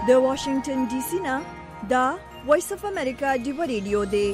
د واشنگټن ډي سي نه دا وایس اف امریکا دی ریډیو دی.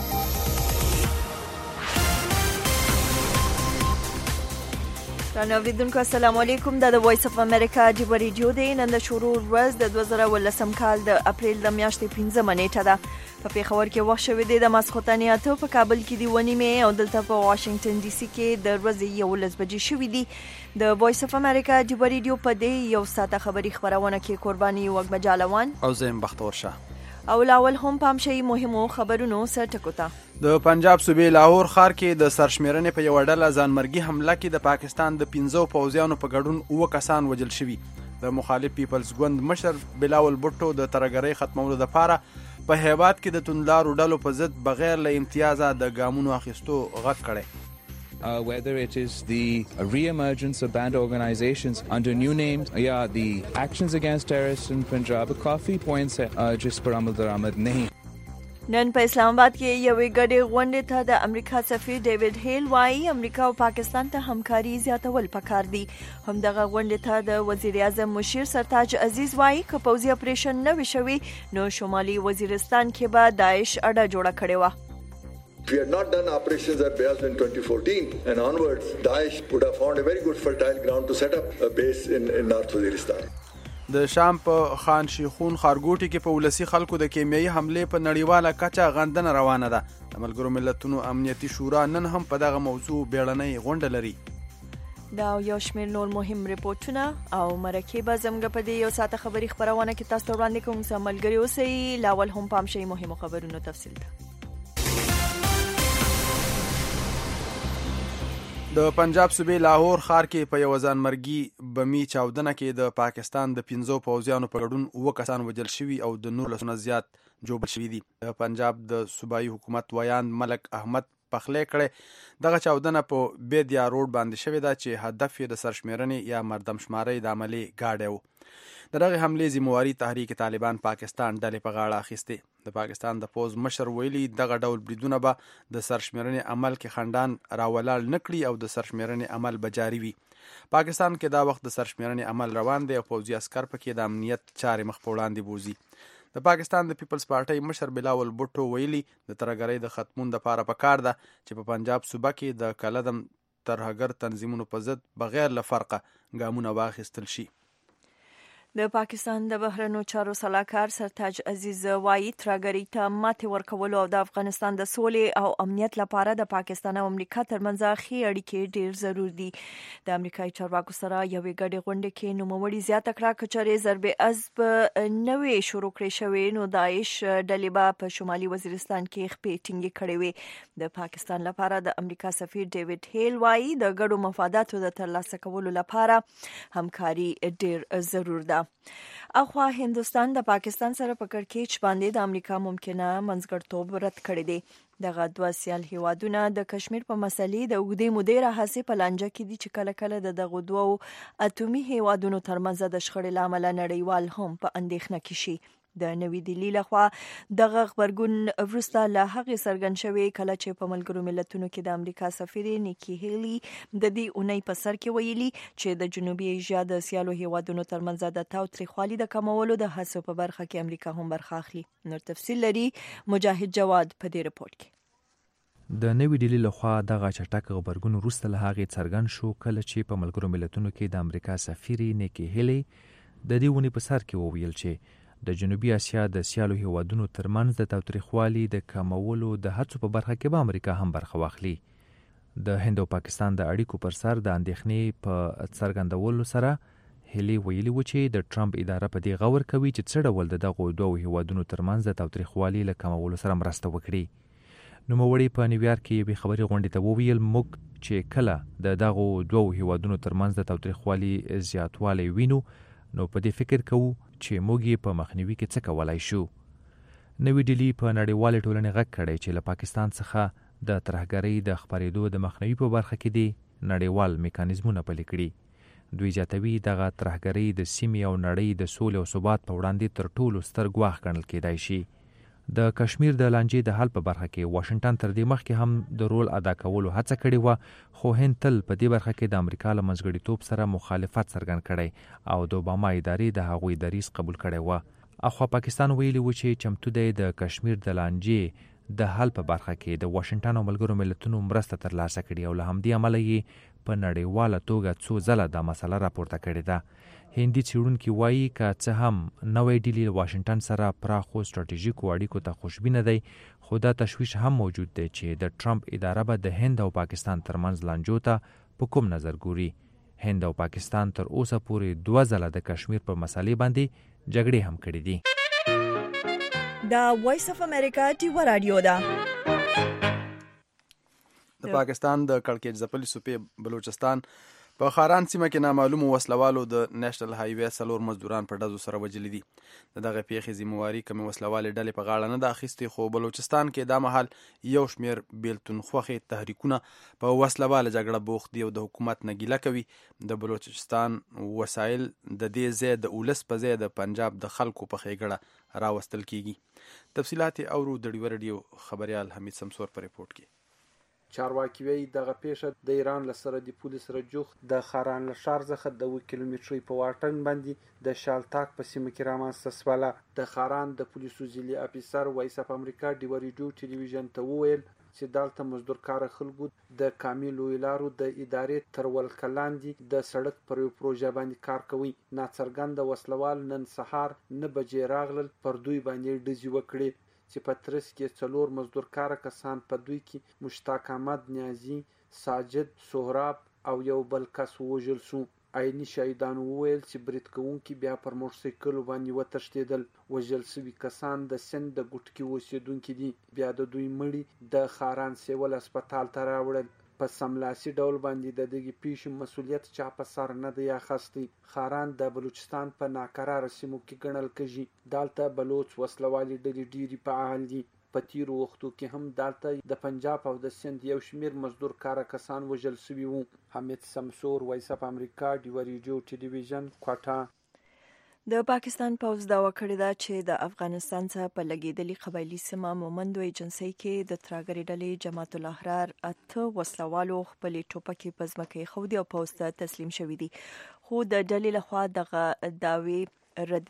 رانوریدونکو السلام علیکم. دا د وایس اف امریکا دی ریډیو دی. نن د شروع ورځ د 2018 کال د اپریل د میاشتې 15 نیټه ده. په پیښور کې وخت شوی دی د ماسخوتنې اته، په کابل کې دی ونی مې او دلته په واشنگټن ډي سي کې د ورځې 11 بجې شوې دي. د وایس اف امریکا دی ریډیو په دې یو ساعته خبري خبرونه کې قرباني وګ مجالوان او زم بختور شه او لاول هم پام شي مهمو خبرونو سره ټکوتا. د پنجاب صوبې لاهور ښار کې د سرشمیرنې په یو ډله ځانمرګي حمله کې د پاکستان د 15 پوځیانو په ګډون 9 کسان وژل شوي. د مخالف پیپلز ګوند مشر بلاول بوټو د ترګرۍ ختمولو لپاره په هیواد کې د توندلارو ډلو په ضد بغیر له امتیازه د ګامونو اخیستو غږ کړی. Whether it is the re-emergence of banned organizations under new names, the actions against terrorists in Punjab, काफी points है जिस पर अमल दरामद नहीं. نن په اسلام آباد کې یوې ګډې غونډې ته د امریکا سفیر ډیوډ هیل وایي امریکا او پاکستان ته همکاري زیاتول پکار دي. همدغه غونډې ته د وزیر اعظم مشیر سرتاج عزیز وایي که پوځي اپریشن نه وي شوی نو شمالي وزیرستان کې به داعش اډه جوړه کړې وه. If we had not done operations at Bayaz in 2014 and onwards, Daesh would have found a very good fertile ground to set up a base in North Waziristan. د شام په خان شیخون خارګوټي کې په ولسی خلکو د کیمیاوي حمله په نړیواله کچه غندنه روانه ده. د ملګرو ملتونو امنیتي شورا نن هم په دغه موضوع بیړنۍ غونډه لري. دا یو شمېر نور مهم ریپورتونه او مرکې به زموږ په دې یو ساعته خبري خبرونه کې تاسو ته وړاندې کوم. سم ملګري اوسئ. لاول هم پام شي مهمو خبرونو تفصیل ده. د پنجاب صوبې لاهور ښار کې په یو ځانمرګي بمي چاودنه کې د پاکستان د 15 پوځیانو په ګډون 9 کسان وژل شوي او د 19 زیات جوړ شوي دي. د پنجاب د صوبایي حکومت ویاند ملک احمد پخلی کړی دغه چاودنه په بیدیا روډ باندې شوې ده چې هدف یې د سرشمیرنې یا مردمشمارۍ د عملي ګاډی و. د دغه حملې ذمہواري تحریک طالبان پاکستان ډلې په غاړه اخیستې. د پاکستان د پوځ مشر ویلي دغه ډول بریدونه به د سرشمیرنې عمل کې خنډان راولاړ نه کړي او د سرشمیرنې عمل به جاري وي. پاکستان کې دا وخت د سرشمیرنې عمل روان دی او پوځي عسکر پکې د امنیت چارې مخ په وړاندې بوزي. د پاکستان د پیپلز پارټۍ مشر بلاول بوټو ویلي د ترګرۍ د ختمون لپاره پکار ده چې په پنجاب صوبه کې د کلدم ترهګر تنظیمونو په ضد بغیر له فرقه ګامونه واخیستل شي. د پاکستان د بهرنیو چارو سلاکار سرتاج عزیز وایي ترهګرۍ ته ماتې ورکولو او د افغانستان د سولې او امنیت لپاره د پاکستان او امریکا ترمنځ ښې اړیکې ډېر ضرور دي. د امریکایي چارواکو سره یوې ګډې غونډې کې نوموړي زیاته کړه که چېرې ضرب عضب نه وي شروع کړې شوې نو داعش ډلې به په شمالي وزیرستان کې خپې ټینګې کړې وي. د پاکستان لپاره د امریکا سفیر ډیوډ هیل وایي د ګډو مفاداتو د ترلاسه کولو لپاره همکاري ډېر ضرور ده. اخوا هندوستان د پاکستان سره په کړکېچ باندې د امریکا ممکنه منځګړتوب رد کړی دی. دغه دوه سیال هیوادونه د کشمیر په مسلې د اوږدې مودې راهیسې په لانجه کې دي چې کله کله د دغو دوو اټومي هیوادونو ترمنځ د شخړې له امله نړیوال هم په اندېښنه کې شي. د نوې دهلي لخوا دغه غبرګون وروسته له هغې څرګند شوی کله چې په ملګرو ملتونو کې د امریکا سفیر نیکی هیلی د دې اونۍ په سر کې ویلي چې د جنوبي ایشیا د سیالو هیوادونو ترمنځ د تاوتریخوالي د کمولو د هڅو په برخه کې امریکا هم برخه اخلي. نور تفصیل لري مجاهد جواد په دې رپورت کې. د نوې ډیلي لخوا دغه چټک غبرګون وروسته له هغې څرګند شو کله چې په ملګرو ملتونو کې د امریکا سفیر نیکی هیلی د دې اونۍ په سر کې وویل چې د جنوبي اسیا د سیالو هیوادونو ترمنځ د تاوتریخوالي د کمولو د هڅو په برخه کې به امریکا هم برخه واخلي. د هند او پاکستان د اړیکو پر سر د اندېښنې په څرګندولو سره هیلي ویلي و چې د ټرمپ اداره په دې غور کوي چې څه ډول د دغو دوو هیوادونو ترمنځ د تاوتریخوالي له کمولو سره مرسته وکړي. نوموړي په نیویارک کې یوې خبري غونډې ته وویل موږ چې کله د دغو دوو هیوادونو ترمنځ د تاوتریخوالي زیاتوالی وینو نو په دې فکر کوو چې موږ یې په مخنیوي کې څه کولای شو. نوې ډیلي په نړیوالې ټولنې غږ کړی چې له پاکستان څخه د ترهګرۍ د خپرېدو د مخنیوي په برخه کې دي نړیوال میکانیزمونه پلي کړي. دوی زیاتوي دغه ترهګرۍ د سیمې او نړۍ د سولې او ثبات په وړاندې تر ټولو ستر ګواښ ګڼل کېدای شي. د کشمیر د لانجې د حل په برخه کې واشنگټن تر دې مخکې هم د رول ادا کولو هڅه کړې وه، خو هند تل په دې برخه کې د امریکا له منځګړیتوب سره مخالفت څرګند کړی او د اوباما ادارې د هغوی دریځ قبول کړی و. اخوا پاکستان ویلي و چې چمتو دی د کشمیر د لانجې د حل په برخه کې د واشنگټن او ملګرو ملتونو مرسته ترلاسه کړي او له همدې امله یې په نړیواله توګه څو ځله دا مسله راپورته کړې ده. هندي څېړونکي وایي که څه هم نوې ډیلي واشنگټن سره پراخو ستراتیژیکو اړیکو ته خوشبینه دی، خو دا تشویش هم موجود دی چې د ټرمپ اداره به د هند او پاکستان ترمنځ لانجو ته په کوم نظر ګوري. هند او پاکستان تر اوسه پورې 2 ځله د کشمیر په مسلې باندې جګړې هم کړې دي. دا وایس اف امریکا ټیو رادیو ده. د پاکستان د کړکېچ ځپلي صوبې بلوچستان په خاران سیمه کې نامعلومو وسلوالو د نېشنل هایوې 4 مزدوران په ډزو سره وژلي دي. د دغه پیښې ذمہواري کومې وسلوالې ډلې په غاړه نه ده اخیستې، خو بلوچستان کې دا مهال یو شمېر بیلتون خوښې تحریکونه په وسلواله جګړه بوخت دي او د حکومت نه ګیله کوي. د بلوچستان وسایل د دې ځای د اولس په ځای د پنجاب د خلکو په ښېګړه راوستل کیږي. تفصیلات اورو د ډیو رادیو خبريال حمید سمسور په ریپورت کې. چارواکي وایي دغه پیښه د ایران له سرحدي پولې سره جوخت د خاران له ښار څخه د 2 کیلومترۍ په واټن باندې د شالتاک په سیمه کې رامنځته شوله. د خاران د پولیسو ځلي افیسر وایس اف امریکا ډیو رادیو ټلویزیون ته وویل چې دلته مزدور کار خلکو د کاملو لارو د ادارې تر ولکه لاندې د سړک پر یو پروژه باندې کار کوي. ناڅرګنده وسلوال نن سهار 9 بجې راغلل، پر دوی باندې ډزې وکړې چې په ترڅ کې 4 مزدور کار کسان په دوی کې مشتاق احمد نیازی، ساجد، سهراب او یو بل کس وژل شو. عیني شهیدان وویل چې برید کوونکي بیا پر موټرسایکل باندې وتښتېدل. وژل شوي کسان د سند د ګوټکي اوسېدونکي دي. بیا د دوی مړي د خاران سیول هسپتال ته راوړل. په سملاسي ډول باندې د دغې پیښې مسؤلیت چا په سر نه دی اخیستی. خاران د بلوچستان په ناقراره سیمو کې ګڼل کېږي. دلته بلوچ وسلوالې ډلې ډېرې فعال دي. په تیرو وختو کې هم دلته د پنجاب او د سند یو شمېر مزدور کاره کسان وژل شوي وو. حمید سمسور، وایس اف امریکا، ډیو رادیو ټلویزیون، کوټه. د پاکستان پوځ دعوا کړې ده چې د افغانستان څخه په لګېدلې قبایلي سیمه مومندو ایجنسۍ کې د تراګرې ډلې جماعت الاحرار 8 وسلوالو خپلې ټوپکې په ځمکه ایښودې او پوځ ته تسلیم شوي دي، خو د ډلې لخوا دغه دعوې رد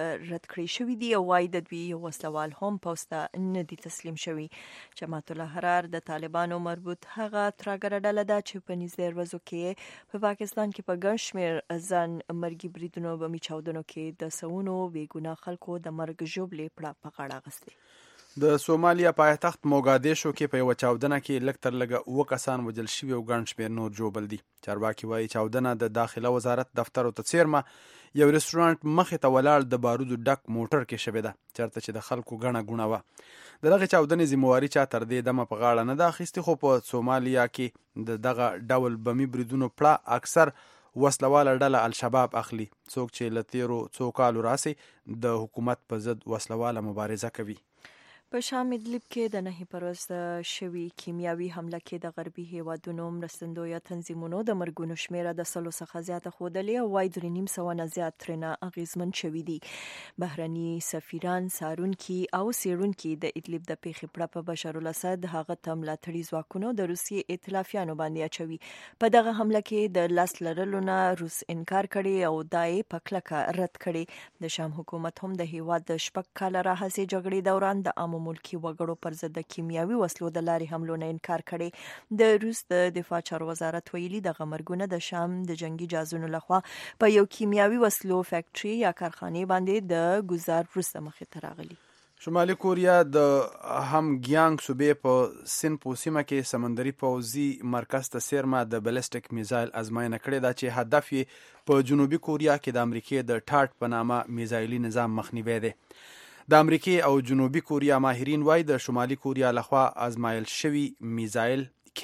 کړی شوی دی او وايي د دوی وسلوال هم پوځ ته نه دي تسلیم شوي. جماعت الاحرار د طالبانو مربوط هغه تراګره ډله ده چې په نږدې ورځو کې په پاکستان کې په ګڼ شمېر ځان مرګي بریدونو بمي چاودنو کې د سوونو بېګناه خلکو د مرګ ژوبلې پړه په غاړه اخیستې. د سومالیا پایتخت موګادیشو کې په یو چاودنه کې لږ تر لږه 9 کسان وژل شوي او ګڼ شمېر نور ژوبل دي. چارواکي وایي چاودنه د داخله وزارت دفتر ته څیرمه یو رستورانت مخې ته ولاړ د بارودو ډک موټر کې شوې ده، چېرته چې د خلکو ګڼه ګوڼه وه. د دغې چاودنې ذمہواري چا تر دې دمه په غاړه نه ده اخیستې، خو په سومالیا کې د دغه ډول بمي بریدونو پړه اکثر وسلواله ډله الشباب اخلي، څوک چې له تیرو څو کالو راسې د حکومت په ضد وسلواله مبارزه کوي. په شام ادلب کې د 9 پروسته شوي کیمیاوي حمله کې د غربي هیوادونو مرستندویه تنظیمونو د مرګونو شمیره د 100 څخه زیاته ښودلې او وايي 3.5 نه زیات ترنه اغیزمن شوي دي. بهرني سفیران، څارونکي او څېړونکي د ادلب د پیښې پړه په بشار الاسد هغه ته ملاتړي ځواکونو د روسیې ائتلافیانو باندې اچوي. په دغه حمله کې د لاس لرلو نه روس انکار کړي او دا یې په کلکه رد کړي. د شام حکومت هم د هیواد د 6 کاله راهیسې جګړې دوران د عامو ملکي وګړو پر ضد د کیمیاوي وسلو د لارې حملو نه انکار کړي. د روس د دفاع چارو وزارت ویلي دغه مرګونه د شام د جنگي جهازونو لخوا په یو کیمیاوي وسلو فیکټري یا کارخانې باندې د ګزار وروسته مخې ته راغلي. شمالي کوریا د همګیانګ صوبې په سینپو سیمه کې سمندري پوځي مرکز ته څیرمه د بلسټیک میزایل ازموینه کړې ده چې هدف یې په جنوبي کوریا کې د امریکې د ټاټ په نامه میزایلي نظام مخنیوی دی. د امریکې او جنوبي کوریا ماهرین وایي د شمالي کوریا لخوا ازمایل شوي میزایل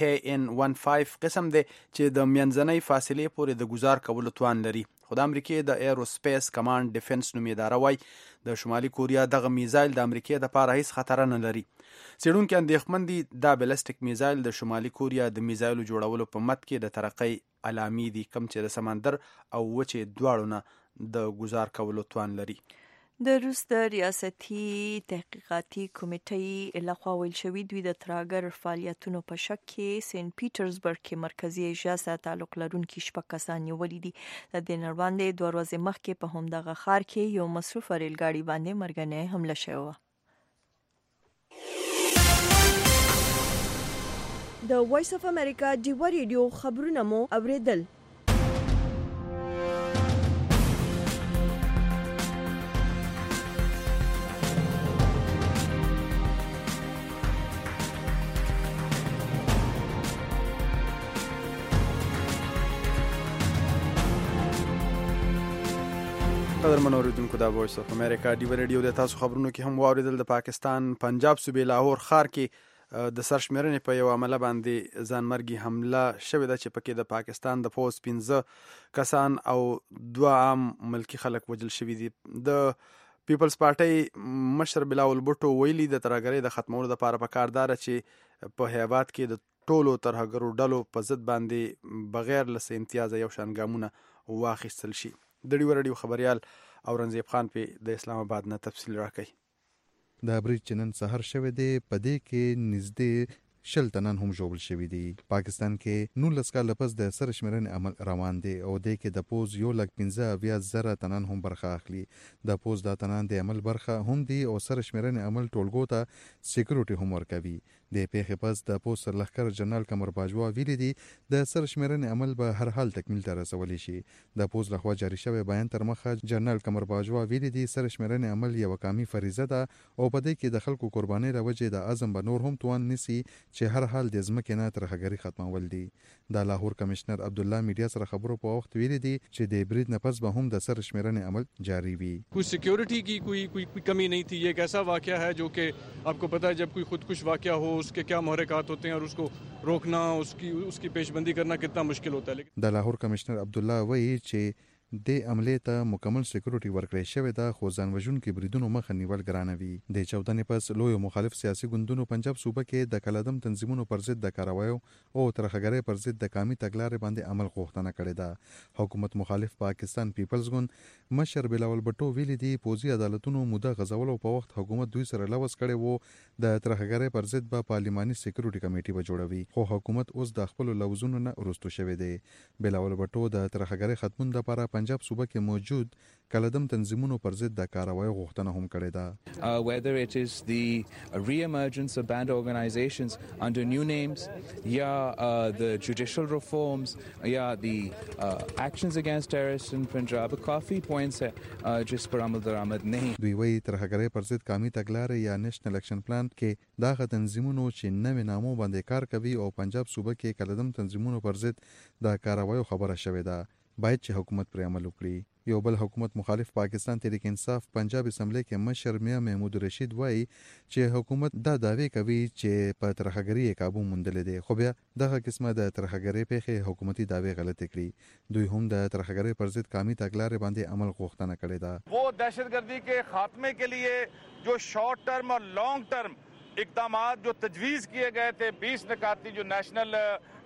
KN-15 قسم دی چې د منځنۍ فاصلې پورې د ګزار کولو توان لري، خو د امریکې د ایروسپیس کمانډ ډیفنس نومې اداره وایي د شمالي کوریا دغه میزایل د امریکې دپاره هیڅ خطر نه لري. څېړونکي اندېښمن دي دا بلسټیک میزایل د شمالي کوریا د میزایلو جوړولو په مد کې د ترقۍ علامې دي، کوم چې د سمندر او وچې دواړو نه د ګزار کولو توان لري. د روس د ریاستي تحقیقاتي کمیټې لخوا ویل شوي دوی د ترهګر فعالیتونو په شک کې سنت پیټرزبرګ کې مرکزي ایشیا سره تعلق لرونکي 6 کسان نیولي دي. د دې نه وړاندې 2 ورځې مخکې په همدغه ښار کې یو مصروفه ریل ګاډي باندې مرګنۍ حمله شوې وه. د وایس اف امریکا ډیوه ریډیو خبرونه مو اوریدل. قدرمن اوریدونکو د وایس اف امریکا ډیوه ریډیو د تاسو خبرونو کې هم واوریدل. د پاکستان پنجاب صوبې لاهور ښار کې د سرشمیرنې په یو عمله باندې ځانمرګي حمله شوې ده چې پکې د پاکستان د پوز 15 کسان او 2 عام ملکی خلک وژل شوي دي. د پیپلز پارټي مشر بلاول بوټو ویلي د ترهګرۍ د ختمولو لپاره پکار ده چې په هیواد کې د ټولو ترهګرو ډلو په ضد باندې بغیر له امتیاز یو شان ګامونه واخیستل شي. د ډیوه ریډیو خبريال اورنګزیب خان په د اسلام آباد نه تفصیل راکړي. د برید چنن سحر شوه دی په دې کې نږدې 10 تنان هم جوړ شوی دی. پاکستان کې 19 کال پس د سرشمیرنې عمل روان دی او د کې د پوز 1,15,000 تنان هم برخه اخلي. د پوز د تنان د عمل برخه هم دی او سرشمیرنې عمل ټولګو ته سکیورټي هم ورکوي. د پیښې پس د پوز سرلښکر جنرال قمر باجوا ویلي دی د سرشمیرنې عمل به هر حال تکمیل ته رسولی شي. د پوز لخوا جاری شوی بیان تر مخه جنرال قمر باجوا ویلي دی سرشمیرنې عمل یو قومي فریضه ده او په دې کې د خلکو قرباني راوجې د اعظم به نور هم توان نسی چې هر حال د ځمکې نه ترهګري ختمول دي. د لاهور کمشنر عبد الله میډیا سره خبرو په وخت ویلي دی چې د برید نه پس به هم د سرشمیرنې عمل جاری وي. کوئی سیکیورٹی کی کوئی کمی نہیں تھی. یہ ایک ایسا واقعہ ہے جو کہ آپ کو پتہ ہے جب کوئی خودکش واقعہ ہو اس کے کیا محرکات ہوتے ہیں اور اس کو روکنا اس کی پیش بندی کرنا کتنا مشکل ہوتا ہے. د لاهور کمشنر عبد الله وایي چې د عملې ته مکمل سکیورټي ورکړی شوی ده خو ځانوژونکي بریدونو مخه نیول ګرانه وي. د چودنې پس لوی مخالف سیاسي ګوندونو پنجاب صوبه کې د کلادم تنظیمونو پر ضد د کاروایو او ترهګرۍ پر ضد د قومي تګلارې باندې عمل غوښتنه کړې ده. حکومت مخالف پاکستان پیپلز ګوند مشر بلاول بټو ویلي دی پوزي عدالتونو موده غزولو په وخت حکومت دوی سره لوس کړي وو د ترهګرۍ پر ضد به پارلماني سکیورټي کمیټي به جوړوي خو حکومت اوس د خپل لوزونو نه ورستو شوی دی. بلاول بټو د ترهګرۍ ختمون لپاره پنجاب صوبه کې موجود کلدم تنظیمونو پر ضد د کاروایی غوښتنه هم کړې ده. Whether it is the re-emergence of banned organizations under new names یا the judicial reforms یا the actions against terrorists in Punjab کافی points ہے جس پر عمل درآمد نہیں. دوی وایي ترهګرۍ پر ضد قومي تګلارې یا نېشنل اکشن پلان کې دغه تنظیمونو چې نوې نامو باندې کار کوي او پنجاب صوبه کې کلدم تنظیمونو پر ضد د کاروایی خبره شوې ده باید چې حکومت پر عمل وکړي. یو بل حکومت مخالف پاکستان تحریک انصاف پنجاب اسمبلی کې مشر میا محمود رشید وایي چې حکومت دا دعوی کوي چې په ترهګرۍ قابو موندلې دي خو بیا دغه قسمه د ترهګرۍ پیښې حکومتي دعوی غلطه کړي. دوی هم د ترهګرۍ پر ضد قومي تګلارې باندې عمل غوښتنه کړې ده. وہ دہشتگردی کے خاتمے کے لیے جو شارٹ ٹرم اور لانگ ٹرم اقدامات جو تجویز کیے گئے تھے 20 نکاتی جو نیشنل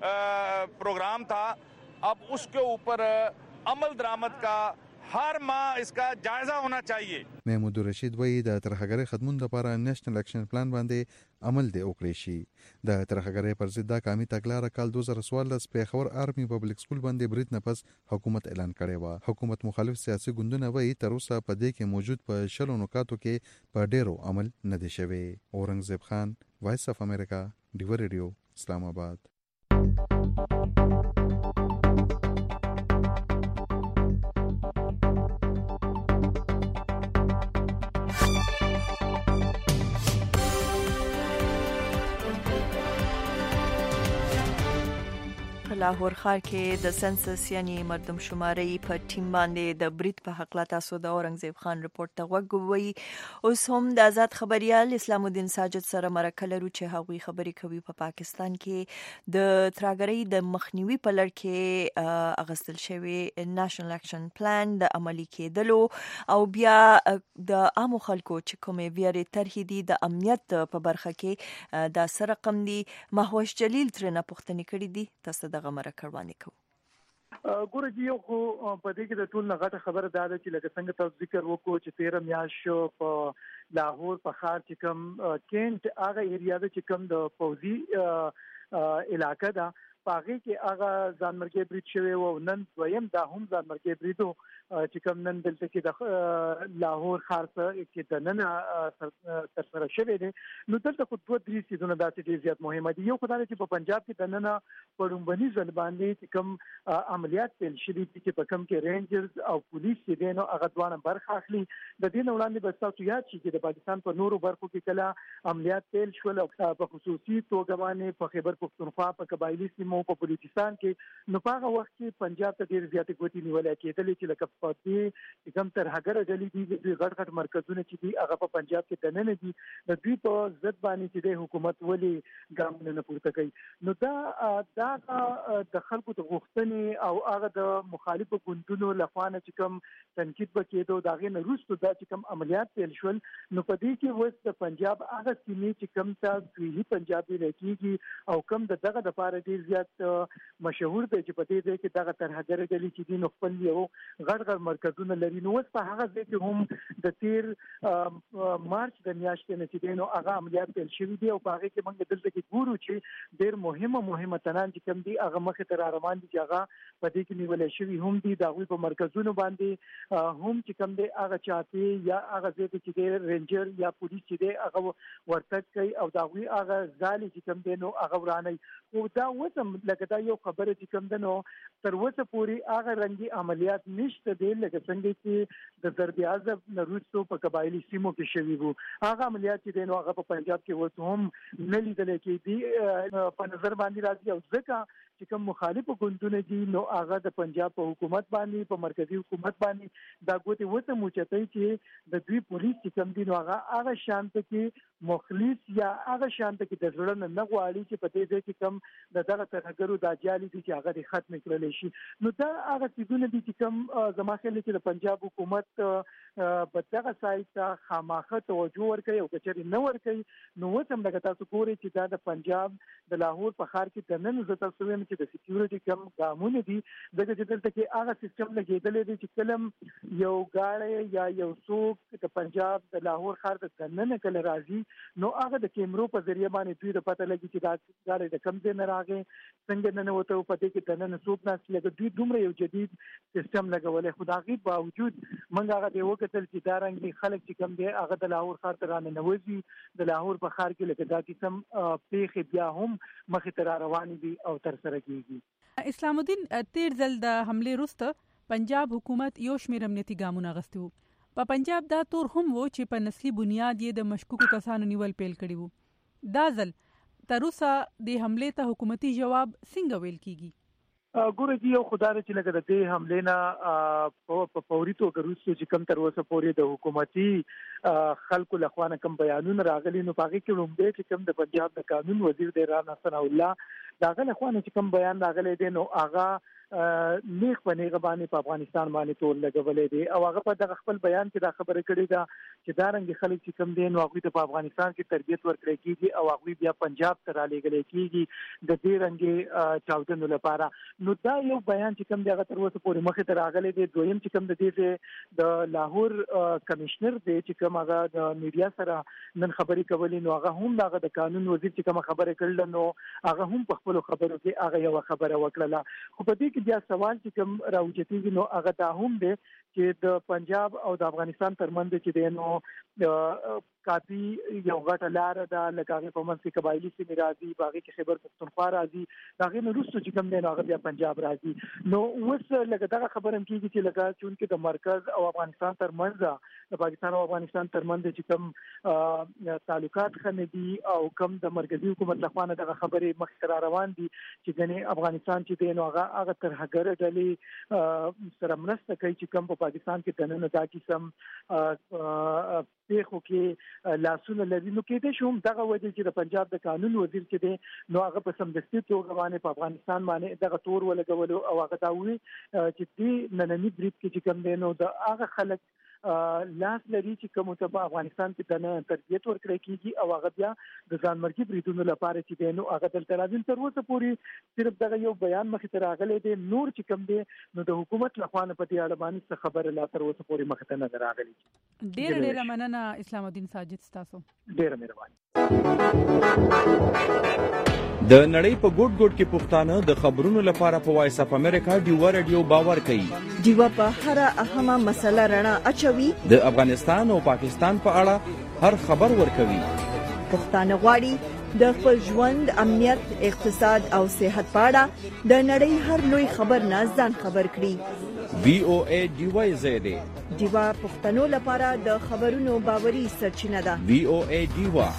پروگرام تھا اب اس کے اوپر عمل درآمد کا ہر ماہ اس کا جائزہ ہونا چاہیے. محمود رشید وایي د ترهګرۍ ختمون لپاره نېشنل اکشن پلان باندې عمل دی وکړي شي. د ترهګرۍ پر ضد د قومي تګلارې کال 2014 پیښور آرمي پبلک سکول باندې برید نه پس حکومت اعلان کړی و. حکومت مخالف سیاسي ګوندونه وایي تر اوسه په دې کې موجود په 10 نکاتو کې په ډیرو عمل نه دی شوی. اورنګزیب خان وایس اف امریکا ډیوه ریډیو اسلام آباد. لاهور ښار کې د سنسس یعنی مردم شماري په ټیم باندې د برید په حق لا تاسو د اورنګزیب خان رپورت ته وګورئ. اوس هم د آزاد خبريال اسلام الدین ساجد سره مرکه لرو چې هغوی خبرې کوي په پاکستان کې د ترهګرۍ د مخنیوي په لړ کې اغستل شوی نېشنل اکشن پلان د عملي کېدلو او بیا د عامو خلکو چې کومې ویرې طرحې دي د امنیت په برخه کې د سره رقم دي. مهوش جلیل ترنه پوښتنې کړې دي. تاسو دغه مرکه روانه کوو. ګوره یو خو په دې کې د ټول نه غټه خبره دا ده چې لکه څنګه تاسو ذکر وکړو چې 13 میاشت په لاهور په ښار چې کوم کینټ هغه ایریا ده چې کوم د فوزي علاقه ده پاغي کې هغه ځانمرګي برید شوی او نن دویم دا هم ځانمرګي بریدو چې کوم نن دلته کې د لاهور ښار کې د نن تر سره شوی دی نو دلته خو دوه درې سیزونه داسې ډیر زیات مهمه دي. یو خدای چې په پنجاب کې د نن په لومبني ځل باندې چې کوم عملیات پیل شوي دي چې په کوم کې رینجرز او پولیس دي نو هغه دوانه برخه اخلي. د دې وړاندې بس تاسو یاد شي چې د پاکستان په نورو برخو کې کله عملیات پیل شول په خصوصي توګه باندې په خیبر پختونخوا په قبایلی سیمو په بلوچستان کې نو په هغه وخت کې پنجاب ته ډیر زیات ګوتې نیول کېدلې چې لکه په دې کوم تر هغه ډلې دي د غټ غټ مرکزونه چې دي هغه په پنجاب کې دننه دي د دوی په ضد باندې چې د حکومت ولي ګامونه نه پورته کوي. نو دا د خلکو د غوښتنې او هغه د مخالفو ګوندونو لخوا نه چې کوم تنقید وکړو دا غي نه روستو دا چې کوم عملیات پیل شول نو په دې کې وس د پنجاب هغه سیمې چې کوم تاسو پنجابي لیکيږي او کوم دغه د پاره ډیر زیات مشهور دی چې په دې کې دغه تر هغه ډلې چې دي نو خپل یو غټ غټ مرکزونه لري. نو په هغه ځای کې هم د 13 مارچ د میاشتې نه چې نو هغه عملیات پیل شوي دي او په هغه کې موږ دلته کې ګورو چې ډیر مهمه تنان چې کوم دي هغه مخه تر روان دي چې هغه په دې کې نیول شوي هم دي د غوي په مرکزونو باندې هم چې کوم دي هغه چاپی یا هغه ځای کې چې رینجر یا پولیس چې دي هغه ورتګ کوي او دا غوي هغه ځالي چې کوم دي نو هغه ورانه او دا وسم لکه دا یو خبره چې کوم دي نو تر وسه پوری هغه رنګي عملیات نشته دي لکه څنګه چې د ضرب اعظم نروستو په قبایلی سیمو کې شوي وو. هغه عملیات چې دین هغه په پنجاب کې وته هم نه لیدل کېدي په نظر باندې راځي او ځکه چې کوم مخالفو ګوندونه دي نو هغه د پنجاب په حکومت باندې په مرکزی حکومت باندې دا ګوتې وته موچتای چې د دوی پولیس چې کوم دي نو هغه شانت کې مخلص یا هغه شانت کې د ځړن نه غواړي چې په دې کې کوم دغه ترهګرو د جالي دي چې هغه ختم کړل شي. نو دا هغه څه دي چې کوم زما خیال چې د پنجاب حکومت په دغه سایت خامخه توجه ورکړي او کچري نه ورکړي نو وسم دغه تاسو ګوري چې دا د پنجاب د لاهور په ښار کې د نن زته سویم چې د سکیورټي کم قانون دي دغه چې دلته کې هغه سیستم لګیدل دي چې کلم یو غاړه یا یو څوک د پنجاب د لاهور ښار د نن کله راځي نو هغه د کیمرو په ذریعہ باندې دوی د پته لګي چې دا غاړه د کم ځای نه راغی څنګه نن وته په دې کې د نن څوک ناس لګي دوی دومره یو جدید سیستم لګولې خدایي باوجود منګه هغه دی وکتل چې دا رنګ خلک چې کم دی هغه د لاهور ښار ته رانه نوځي د لاهور په ښار کې لکه دا قسم پیښې بیا هم مخې ته روان دي او تر سره کیږي. اسلام الدین تیر ځل د حمله وروسته پنجاب حکومت یو شمېر امنیتي ګامونه اخیستي وو. په پنجاب دا تور هم وو چې په نسلي بنیاد یې د مشکوکو کسانو نیول پیل کړي وو. دا ځل تر اوسه د حمله ته حکومتي جواب څنګه ویل کیږي؟ ګوره یو خدای چې لکه د دې حمله نه په فوري توګه وروسته چې کوم تر اوسه پورې د حکومتي خلکو لخوا نه کوم بیانونه راغلي نو پاږي کې لومړی چې کوم د پنجاب د قانون وزیر دی رانا ثنا الله داغه لخوا نه چې کوم بیان راغلی دی نو هغه نیک پنیغه باندې په افغانستان باندې ټول لګولې دي او هغه په دغه خپل بیان کې دا خبره کړې ده چې دا رنګ خلک چې کوم دي نو هغه ته په افغانستان کې تربیت ورکړي کیږي او هغه بیا پنجاب ته را لېږل کیږي د دې رنګ چاودنو لپاره. نو دا یو بیان چې کوم دغه تر اوسه پورې مخې ته راغلی دی. دویم چې کوم د دې د لاهور کمشنر دی چې کوم هغه د میډیا سره نن خبرې کولې نو هغه هم دغه د قانون وزیر چې کوم خبره کړل نو هغه هم په خپل خبرو کې هغه یو خبره وکړه. خو په دې بیا سوال چې کوم راوچتيږي نو هغه دا هم دی چې د پنجاب او د افغانستان ترمنځ چې دی نو کافي یو غټه لار ده لکه په منځ کې قبایلی سیمې راځي باغې کې خیبر پختونخوا راځي هغه نو روسو چې کوم دی نو هغه بیا پنجاب راځي. نو اوس لکه دا خبره هم کیږي چې لکه چونکې د مرکز او افغانستان ترمنځ د پاکستان او افغانستان ترمنځ چې کوم تعلقات خنه دي او کوم د مرکزی حکومت لخوا نه دغه خبرې مخ روان دي چې ګنې افغانستان چې دی نو هغه تر هغه ډلې سره مرسته کوي چې کوم په پاکستان کې دننه دا قسم پیښو کې لاسونه لري. نو کې دې شوم دغه وجه چې د پنجاب د قانون وزیر چې دی نو هغه په سمدستي توګه باندې په افغانستان باندې دغه تور ولګول او هغه دا وی چې دې نننی بریټ کې چې کوم دی نو د هغه خلک لاس لري چې کوم ته په افغانستان کې د تربیت ورکړی کیږي او هغه بیا د ځانمرګي بریدونو لپاره چې دینو هغه دلته راځي. تر اوسه پورې صرف دغه یو بیان مخې ته راغلی دی، نور چې کوم دی نو د حکومت لخوا نه په دې اړه باندې څه خبره لا تر اوسه پورې مخې ته نه راغلې. ډېره مننه اسلام الدین ساجد تاسو. ډېره مهرباني. د نړۍ په ګوټ ګوټ کې پښتانه د خبرونو لپاره په وایس اف امریکا ډیوا رادیو باور کوي. ډیوا په هر اهمه مسله رڼا اچوي. د افغانستان او پاکستان په اړه هر خبر ورکوي. پښتانه غواړي د خپل ژوند، امنیت، اقتصاد او صحت په اړه د نړۍ هر لوی خبر نه ځان خبر کړي. VOA ډیوا زیاده ډیوا پښتنو لپاره د خبرونو باوري سرچینه ده. VOA ډیوا.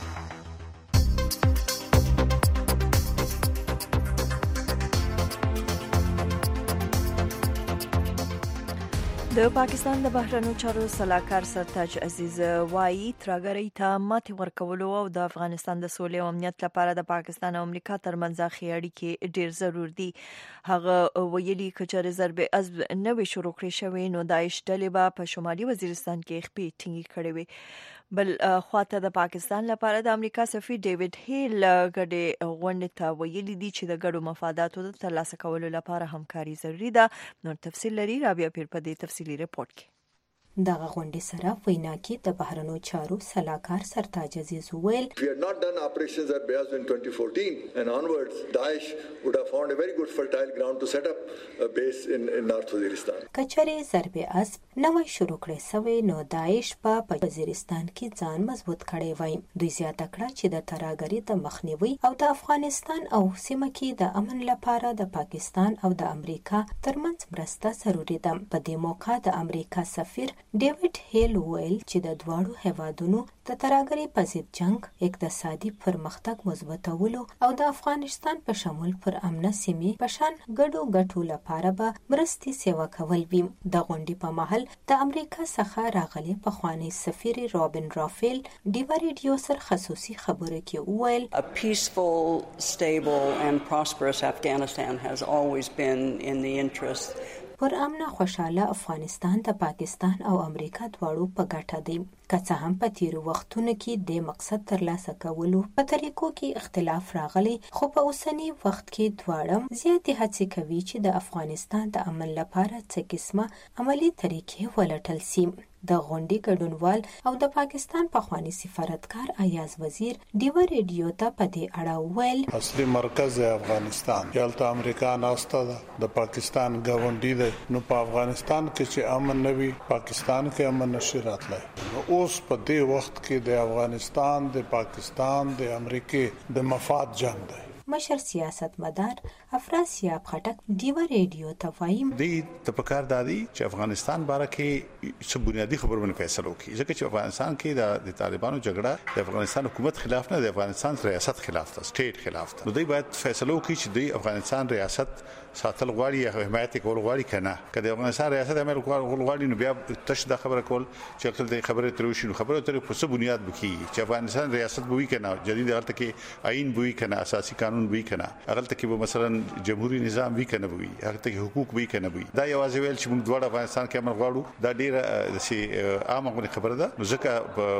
د پاکستان د بهرنیو چارو سلاکار سرتاج عزیز وایي ترهګرۍ ته ماتې ورکولو او د افغانستان د سولې او امنیت لپاره د پاکستان او امریکا ترمنځ ښې اړیکې ډېر ضرور دي. هغه ویلي که چېرې ضرب عضب نوې شروع کړې شوې نو داعش ډلې به په شمالي وزیرستان کې خپې ټینګې کړې وي. بل خواته د پاکستان لپاره د امریکا سفیر ډیوډ هیل ګډې غونډې ته ویلي دي چې د ګډو مفاداتو د ترلاسه کولو لپاره همکاري ضروري ده. نور تفصیل لري رابعه پیر په دې تفصیلي رپورټ کې. دغه غونډې سره وینا کې د بهرنیو چارو سلاکار سرتاج عزیز وویل If we had not done operations at Bayaz in 2014 and onwards, Daesh would have found a very good fertile ground to set up a base in North Waziristan. کچره ضرب عضب نوې شروع کړې سوې نو داعش په وزیرستان کې ځان مضبوط کړي وای. دوی زیاته کړه چې د ترهګرۍ د مخنیوي او د افغانستان او سیمه کې د امن لپاره د پاکستان او د امریکا ترمنځ مرسته ضروري ده. په دې موقع د امریکا سفیر ډیوډ هیل ویل چې د دواړو هیوادونو د ترهګرۍ په ضد جنگ، اقتصادي پرمختګ مضبوطولو او د افغانستان په شمول پر امنه سیمې په شان ګډو ګټو لپاره به مرستې سیوا کول وي. د غونډې په مهال د امریکا څخه راغلي پخوانی سفیر رابن رافیل ډیوا ریډیو سره خصوصي خبرو کې وویل A peaceful, stable and prosperous Afghanistan has always been in the interest پر امنه خوشاله افغانستان د پاکستان او امریکا دواړو په ګټه دی. که څه هم په تیرو وختونو کې د مقصد ترلاسه کولو په طریقو کې اختلاف راغلی، خو په اوسنی وخت کې دواړه زیاتې هڅې کوي چې د افغانستان د امن لپاره څه قسمه عملی طریقې ولټل شي. د غونډې ګډونوال او د پاکستان پخوانی سفارتکار ایاز وزیر ډیوا ریډیو ته په دې اړه ویل اصلي مرکز افغانستان یالته امریکا ناسته ده، د پاکستان ګاونډي ده. نو په افغانستان کې چې امن نوي، پاکستان کې امن نشي راتلای. اوس په دې وخت کې د افغانستان، د پاکستان، د امریکا د مفاد جنگ دی. مشر سیاستمدار افراسیاب خټک ډیوا ریډیو ته وايي د تفکر دادی چې افغانستان باره کې څه بنیادی خبرونه فیصله وکړي، ځکه چې افغانستان کې د طالبانو جګړه د افغانستان حکومت خلاف نه، د افغانستان ریاست خلاف ده، سټیټ خلاف ده. نو دوی باید فیصله وکړي چې دوی افغانستان ریاست ساتل غواړي یا حمایت کول غواړي کنه. کله افغانستان ریاست عمل غواړي نو بیا تش د خبره کول چې خپل د خبره تر شي، خبره تر په څه بنیاد بکی چې افغانستان ریاست بوي کنه، جدید حالت کې آئین بوي کنه، اساسي قانون بوي کنه، هغه ته کې به مثلا جمهوریت نظام وی کنه بوي، هغه ته حقوق وی کنه بوي. دا یوازې ویل چې موږ دوه افغانستان کې امر غواړو دا ډیره سي عامه خبره ده، نو ځکه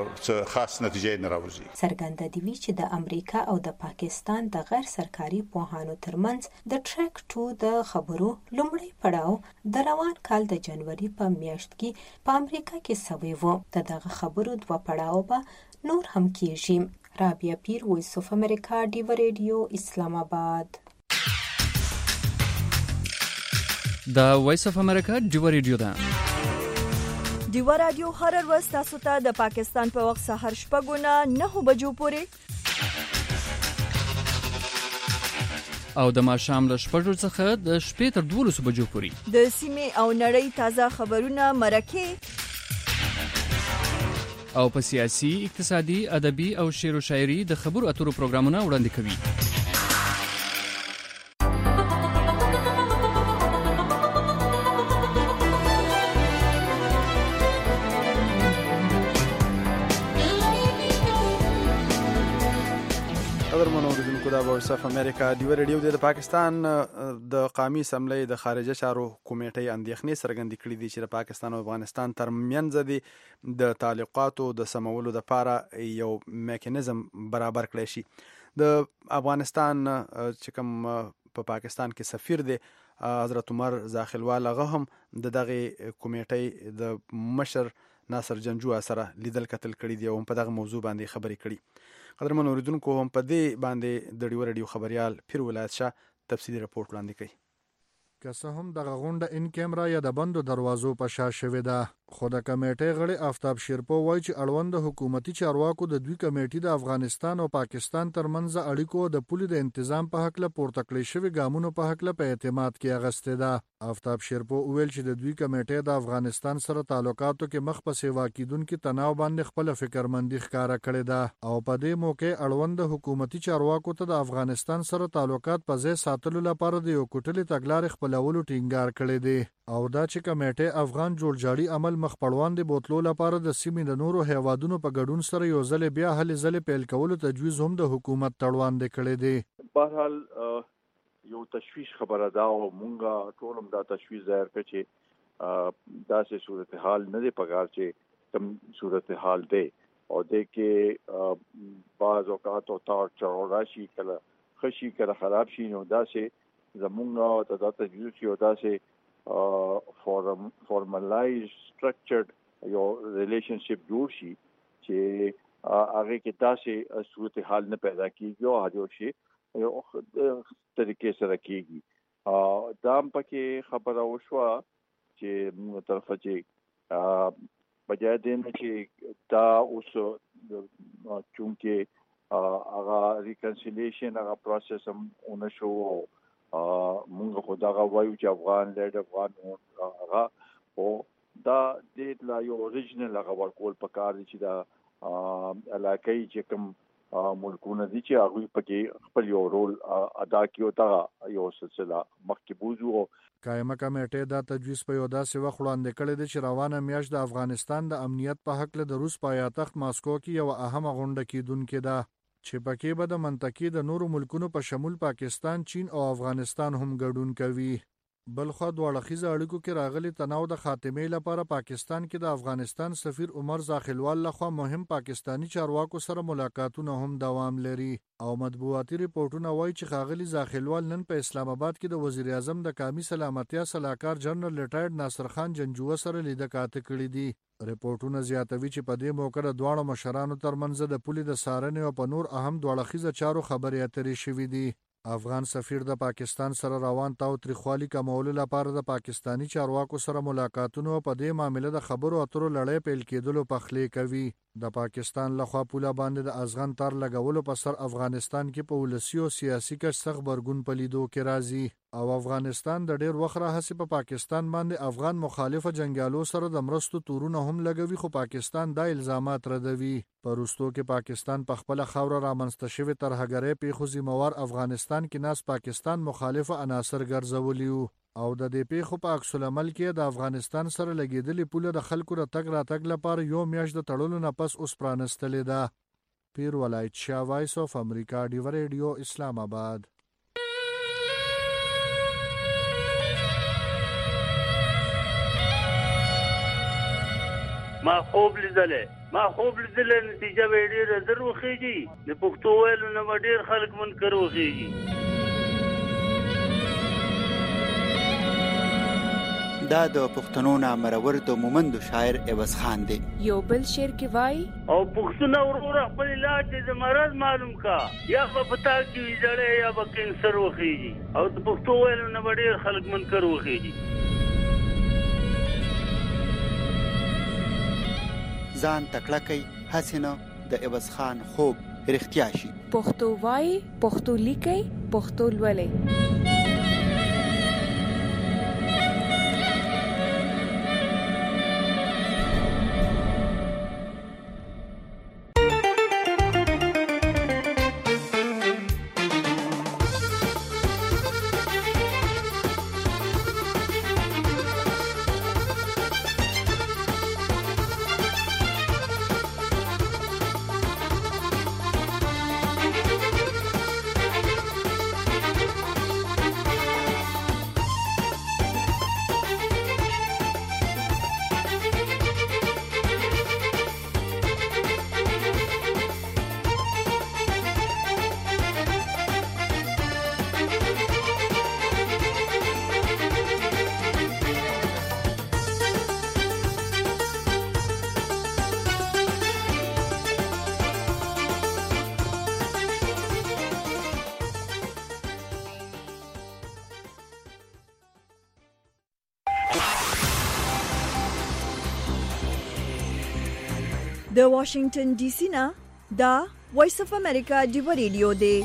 خاص نتیجې نه راوځي. څرګنده دی چې د امریکا او د پاکستان د غیر سرکاري پوهانو ترمنځ د ټریک 2 د خبرو لومړی پړاو د روان کال د جنوري په میاشت کې په امریکا کې سوی و. دغه خبرو دوه پړاو به نور هم کیږي. رابعه پیر، وایس اف امریکا، ډیوا ریډیو، اسلام آباد. دا وایس اف امریکا ډیوا ریډیو ده. ډیوا رادیو هر ورځ تاسو ته د پاکستان په وخت سحر 9:09 بجو پورې او د ماښام له 6 څخه د شپې تر 12 بجو پورې د سیمې او نړۍ تازه خبرونه، مرکه او په سیاسي، اقتصادي، ادبي او شعر و شاعري د خبرو اترو پروګرامونه وړاندې کوي. د وایس اف امریکا ډیو ریډیو د پاکستان د قومي اسمبلی د خارجه چارو کمیټې اندېښنې څرګندې کړې دي چې د پاکستان او افغانستان ترمنځ د تعلقاتو د سمولو لپاره یو میکانیزم برابر کړی شي. د افغانستان چې کوم په پاکستان کې سفیر دی حضرت عمر زاخلوال هغه هم د دغه کمیټې د مشر ناصر جنجو سره لیدل کتل کړي دي او په دغه موضوع باندې خبرې کړي. قدرمن اوریدونکو هم په دې باندې د ډیو ریډیو خبريال پیر ولایت شاه تفصیلی رپورټ وړاندې کوي. که څه هم دغه غونډه ان کیمرا یا د بندو دروازو په شا شوې ده، خو د کمیټې غړي آفتاب شیرپو وایي چې اړوند حکومتي چارواکو د دوی کمیټې د افغانستان او پاکستان ترمنځ اړیکو د پولې د تنظیم په حق له پورته کړې شوی ګامونو په حق له په اعتماد کې اغسته ده. آفتاب شیرپو ویل چې د دوی کمیټې د افغانستان سره تعلقاتو کې مخ په سیوا کیدونکو تناو باندې خپل فکرمندي ښکارا کړې ده او په دې موقع اړوند حکومتي چارواکو ته د افغانستان سره تعلقات په ځای ساتلو لپاره د یو کوټلي تګلارې خپلولو ټینګار کړی دی او دا چې کمیټې افغان جوړجاړي عمل مخ پړوان دی بوتلو لپاره د سیمې د نورو هیوادونو په ګډون سره یو ځل بیا هلې ځلې پیل کولو تجویز هم د حکومت تړوان دی کړی دی. بهرحال یو تشویش خبره ده او مونږه ټول هم دا تشویش ظاهر کړ چې داسې صورتحال نه دی پکار چې کوم صورتحال دی او د کې بعض اوقات او تار چور راشي کله خشي کله خراب شي نو داسې زمونږه ته دا تجویز یو داسې فارملایز سټرکچرډ یو ریلیشنشپ جوړ شي چې هغه کې داسې صورتحال نه پیدا کیږي او هغه شي یو طریقې سره کیږي. دا هم پکې خبره وشوه چې موږ طرفه چې بجای دین چې دا اوس چونکه هغه ریکنسیلیشن هغه پروسس هم ونشو مونږ خو دا وایو چې افغان لیډ افغان هغه او دا د لا یو اوریجنل هغه ورکول پکار دي چې دا علاقائی چې کوم ملکونه دي چې هغه پکې خپل یو رول ادا کیو تا یو سلسله مخکې بوزو. قائمه کمیټه دا تجویز په یو داسې وخت وړاندې کړی دی چې روانه میاشت د افغانستان د امنیت په حق له د روس پایتخت ماسکو کې یو اهمه غونډه کیدونکې ده چې پکې به د منطقې د نورو ملکونو په شمول پاکستان، چین او افغانستان هم ګډون کوي. بلخو دوه اړخیزه اړیکو کې راغلي تناو د خاتمې لپاره پاکستان کې د افغانستان سفیر عمر زاخلوال لخوا مهم پاکستانی چارواکو سره ملاقاتونه هم دوام لري او مطبوعاتي ریپورتونه وایي چې ښاغلي زاخلوال نن په اسلام آباد کې د وزیر اعظم د قومي سلامتیا صلاحکار جنرال ریټایرډ ناصر خان جنجو سره لیدکاته کړې دي. ریپورتونه زیاتوي چې په دې موقع د دواړو مشرانو ترمنځ د پولې د څارنې او په نور اهم دوه اړخیزه چارو خبرې اترې شوې دي. افغان سفیر د پاکستان سره روان تاو تریخوالي کمولو لپاره د پاکستانی چارواکو سره ملاقاتونو په دې معاملې د خبرو اترو لړۍ پیل کېدلو په خلې کوي. د پاکستان لخوا پوله باندې د ازغن تار لګولو په سر افغانستان کې په ولسی او سیاسي کچ سخت برګون پلیدو کې راځي او افغانستان د ډیر وخت راهسي په پاکستان باندې افغان مخالفه جنگیالو سره د مرستو تورونه هم لګوي خو پاکستان دا الزامات ردوي. پروستو کې پاکستان په خپل خاور رامنځته شوی ترهګرۍ پیښو ذمہوار افغانستان کې ناس پاکستان مخالفه عناصر ګرځولیو او د دې پیښو په عکس العمل کې د افغانستان سره لګیدلې پوله د خلکو د تګ راتګ لپاره یو میاشت د تړلو نه پس اوس پرانستلې ده. پیر ولایت شاه، وایس اف امریکا ډیو ریډیو اسلام آباد. ما خوب لیدلې نتیجه به ډېره زر وخیږي د پښتو ویلو نه ډېر خلک منکر وخیږي. دا د پښتنو نامرور د مومندو شاعر عوض خان دی. یو بل شعر کې وای او پښتون ورور خپل علاج د مرض معلوم کا یا په پتا کې ویځړې یا په کینسر وخیږي او د پښتو ویلو نه ډېر خلک منکر وخیږي. ځان تکړه کوي حسینه د عوض خان خوب رښتیا شي. پښتو وای، پښتو لیکي، پښتو لولي. د واشنگټن ډي سي نه دا وایس اف امریکا ډیو ریډیو دی.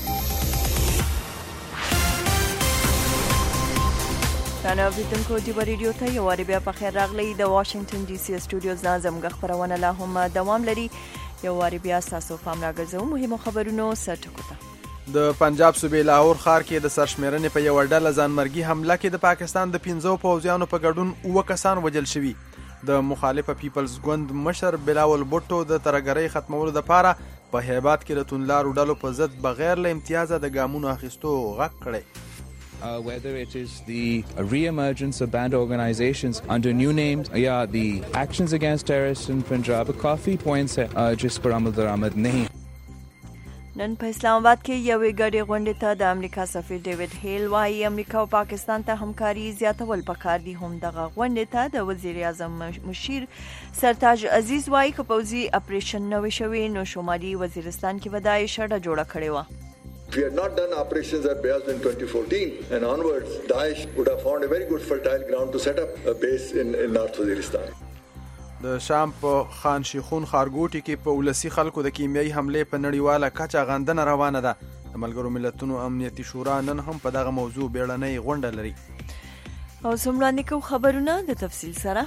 تاسو اوریدونکو ډیو ریډیو ته یو واری بیا په خیر راغلی. د واشنگټن ډي سي سټوډیوز نه زموږ خبرونه لا هم دوام لري. یو واری بیا تاسو پام راګرځو مهمو خبرونو سرټکو ته. د پنجاب صوبې لاهور ښار کې د سرشمیرنې په یو ډله ځانمرګي حمله کې د پاکستان د 15 پوځیانو په ګډون 9 کسان وژل شوي. د مخالفه پیپلز ګوند مشر بلاول بوټو د ترهګرۍ ختمولو لپاره په هیبات کې د توندلارو ډلو په ضد بغیر له امتیازه د ګامونو اخیستو غږ کړی. Whether it is the re-emergence of banned organizations under new names, the actions against terrorists in Punjab, काफी points है जिस पर अमल दरामद नहीं. نن په اسلام آباد کې یوې ګډې غونډې ته د امریکا سفیر ډیوډ هیل وايي امریکا او پاکستان ته همکاري زیاتول پکار دي. هم دغه غونډې ته د وزیر اعظم مشیر سرتاج عزیز وايي که پوځي اپریشن نه وي شوی نو شمالي وزیرستان کې ودای شړه جوړه کړې وه. We had not done operations at Bayaz in 2014 and onwards, Daesh would have found a very good fertile ground to set up a base in North Waziristan. د شام په خان شیخون ښارګوټي کې په ولسی خلکو د کیمیاوي حملې په نړیواله کچه غندنه روانه ده. د ملګرو ملتونو امنیتي شورا نن هم په دغه موضوع بیړنۍ غونډه لري. او سملاندې کو خبرونه د تفصیل سره.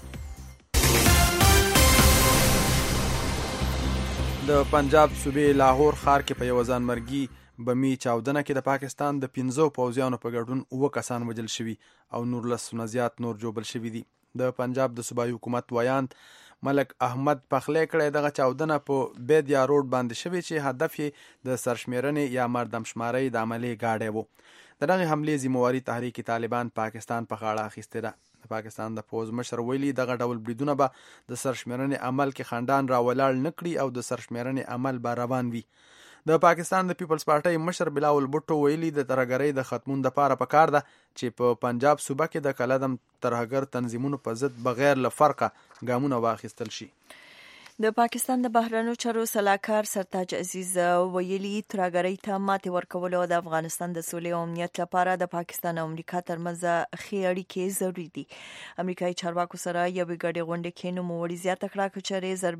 د پنجاب صوبې لاهور ښار کې په یو ځانمرګي بمي چاودنه کې د پاکستان د 15 پوځیانو په ګډون 9 کسان وژل شوي او 19 زیات نور جوبل شوي دي. د پنجاب د صوبایي حکومت ویاند ملک احمد پخلی کړی دغه چاودنه په بیدیا روډ باندې شوې چې هدف یې د سرشمیرنې یا مردمشمارۍ د عملې گاډی و. د دغه حملې ذمواري تحریک طالبان پاکستان په غاړه اخیستې ده. د پاکستان د پوځ مشر ویلي دغه ډول بریدونه به د سرشمیرنې عمل کې خنډان راولاړ نه کړي او د سرشمیرنې عمل به روان وي. د پاکستان د پیپلز پارټۍ مشر بلاول بوټو ویلي د ترهګرۍ د ختمون لپاره پکار ده چې په پنجاب صوبه کې د کلدم ترهګر تنظیمونو په ضد بغیر له فرقه ګامونه واخیستل شي. د پاکستان د بهرنیو چارو سلاکار سرتاج عزیز ویلي ترهګرۍ ته ماتې ورکول او د افغانستان د سولې او امنیت لپاره د پاکستان او امریکا ترمنځ ښې اړیکې ضروري دي. امریکایي چارواکو سره یوې ګډې غونډې کې نوموړي زیاته کړه که چېرې ضرب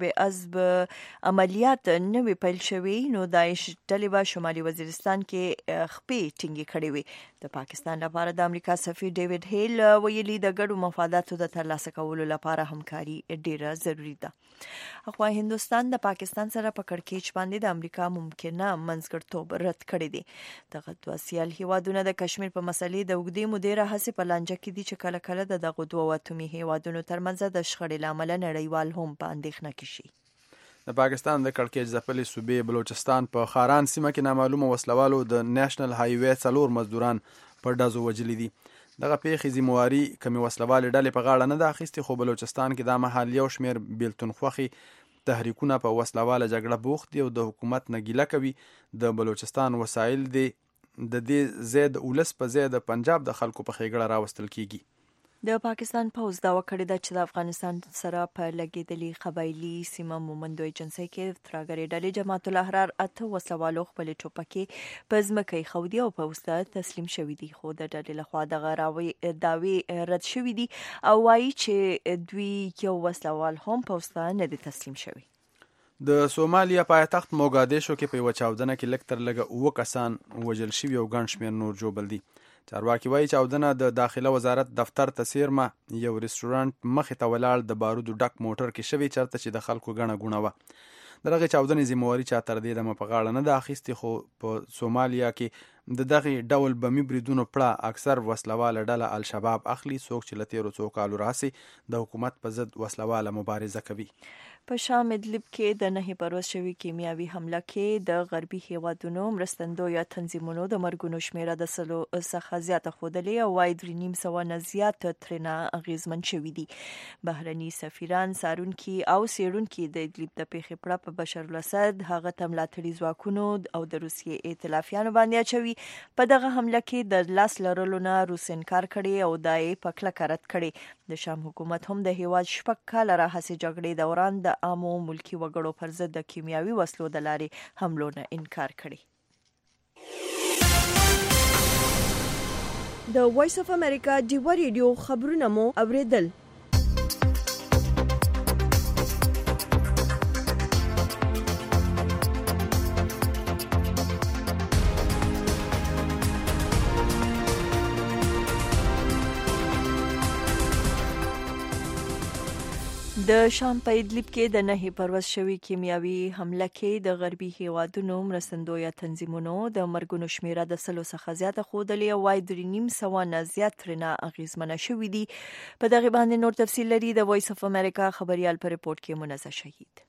عضب عملیات نه وي پیل شوي نو داعش ډلې به شمالي وزیرستان کې خپې ټینګې کړې وي. د پاکستان لپاره د امریکا سفیر ډیوډ هیل ویلي د ګډو مفاداتو د ترلاسه کولو لپاره همکاري ډیره ضروري ده. اخوا هندوستان د پاکستان سره په کړکېچ باندې د امریکا ممکنه منځګړتوب رد کړی دی. دغه دوه سیال هیوادونه د کشمیر په مسلې د اوږدې مودې راهیسې په لانجه کې دي چې کله کله د دغو دوه اتومي هیوادونو ترمنځ د شخړې له امله نړیوال هم په اندېښنه کې شي. د پاکستان د کړکېچ ځپلې صوبې بلوچستان په خاران سیمه کې نامعلومه وسلوالو د نېشنل های وې 4 مزدوران په ډزو وژلي دي. دغه پیښې ذمواري کمی وسلوالې ډلې په غاړه نه ده اخیستې خو بلوچستان کې دا مهال یو شمېر بیلتون خوښي تحریکونه په وسلواله جګړه بوخت دي او د حکومت نه ګیله کوي د بلوچستان وسایل د دې زید ولس په ځای د پنجاب د خلکو په ښېګړه راوستل کیږي. د پاکستان پوځ دعوه کړې ده چې د افغانستان سره په لګېدلې قبایلي سیمه مومندو ایجنسۍ کې ترهګرې ډلې جماعت الاحرار 8 وسلوالو خپلې ټوپکې په ځمکه ایښودي او پوځ ته تسلیم شوي دي خو د ډلې لخوا دغه دعوې رد شوي دي او وایي چې دوی یو وسلوال هم پوځ ته نه دي تسلیم شوي. د سومالیا پایتخت موګادیشو کې په یوه چاودنه کې لږ تر لږه 9 کسان وژل شوي او ګڼ شمېر نور جوبل دي. چارواکي وایي چاودنه د داخله وزارت دفتر ته څیرمه یو ریسټورانټ مخې ته ولاړ د بارودو ډک موټر کې شوي چرته چې د خلکو ګڼه ګوڼه وه. د دغې چاودنې ذمواري چا تر دې دمه په غاړه نه ده اخیستې خو په سومالیا کې د دغې ډول بمي بریدونو پړه اکثر وسلواله ډله الشباب اخلي څوک چې له تېرو څو کالو راهیسې د حکومت په ضد وسلواله مبارزه کوي. په شام ادلب کې د 9 پروز شوي کیمیاوي حمله کې د غربي هیوادونو مرستندویه تنظیمونو د مرګونو شمیره د 100 څخه زیاته ښودلې او وايي 3.5 نه زیات ترېنه اغېزمن شوي دي. بهرني سفیران څارونکي او څېړونکي د ادلب د پیښې پړه په بشر الاسد هغه ته ملاتړي ځواکونو او د روسیې ائتلافیانو باندې اچوي. په دغه حمله کې د لاس لرلو نه روس انکار کړی او دا یې په کلکه رد کړی. د شام حکومت هم د هیواد 6 کاله راهیسې جګړې دوران د عامو ملکی وګړو پر ضد د کیمیاوي وسلو د لارې حملو نه انکار کړی. د وایس اف امریکا ډیو ریډیو خبرونه مو اوریدل. د شام په ادلب کې د نهي پرواز شوی کیمیاوي حمله کې د غربي هیوادونو مرستندویه تنظیمونو د مرګونو شمیره د 100 څخه زیاته ښودلې، وایي 3.5 نه زیات ترنه اغیزمنه شوي دي. په دغه باندې نور تفصیل لري د وایس اف امریکا خبريال په ریپورت کې منزه شهید.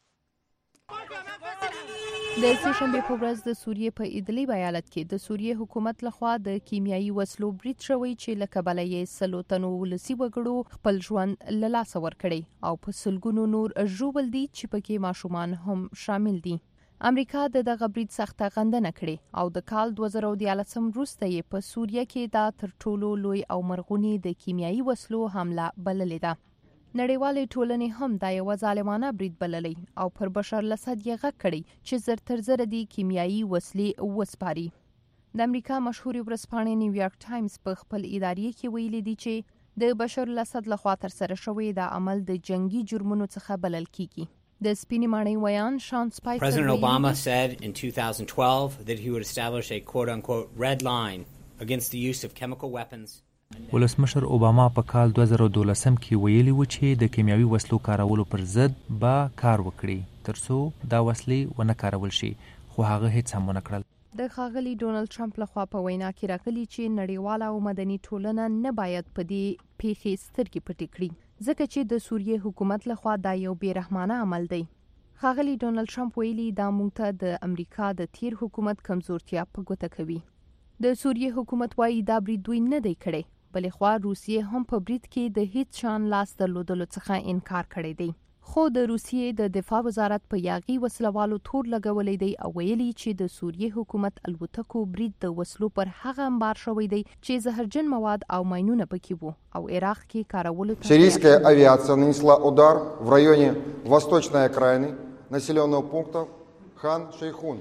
د سهشنبه په ورځ د سوریې په ادلب ایالت کې د سوریې حکومت لخوا د کیمیاوي وسلو برید شوی چې له کبله یې 100 تنو ولسی وګړو خپل ژوند له لاسه ورکړی او په سلګونو نور ژوبل دي چې پکې ماشومان هم شامل دي. امریکا د دغه برید سخته غندنه کړې او د کال 2014 وروسته یې په سوریه کې دا تر ټولو لوی او مرغونی د کیمیاوي وسلو حمله بللې ده. نړیوالې ټولنې هم دا یو ظالمانه برید بللی او پر بشر الاسد یې غږ کړی چې زر تر زر دي کیمیاوي وسلې وسپاري. د امریکا مشهوري ورځپاڼې نیویارک ټایمز په خپل ادارې کې ویلي دي چې د بشر الاسد لخوا تر سره شوی دا عمل د جنگي جرمونو څخه بلل کیږي. د سپینې ماڼۍ ویان شان سپایسر President Obama said in 2012 that he would establish a quote-unquote red line against the use of chemical weapons. ولسمشر اوباما په کال 2012 کې ویلي و چې د کیمیاوي وسلو کارولو پر ضد به کار وکړي ترڅو دا وسلې ونه کارول شي، خو هغه هیڅ هم ونه کړل. د ښاغلي ډونالد ټرمپ لخوا په وینا کې راغلي چې نړیواله او مدني ټولنه نه باید په دې پیښې سترګې پټې کړي ځکه چې د سوریې حکومت لخوا دا یو بیرحمانه عمل دی. ښاغلي ډونالد ټرمپ ویلي دا موږ ته د امریکا د تیر حکومت کمزورتیا په ګوته کوي. د سوریې حکومت وايي دا برید دوی نه دی کړی، بلې خوا روسیې هم په برید کې د هیڅ شان لاس درلودلو څخه انکار کړی دی. خو د روسیې د دفاع وزارت په یاغي وسلوالو تور لګولې دی او ویلي چې د سوریې حکومت الوتکو برید د وسلو پر هغه انبار شوی دی چې زهرجن مواد او ماینونه پکې وو او عراق کې کارولو ته سیریزская авиация нанесла удар в районе восточной окраины населенного пункта хан Шейхун.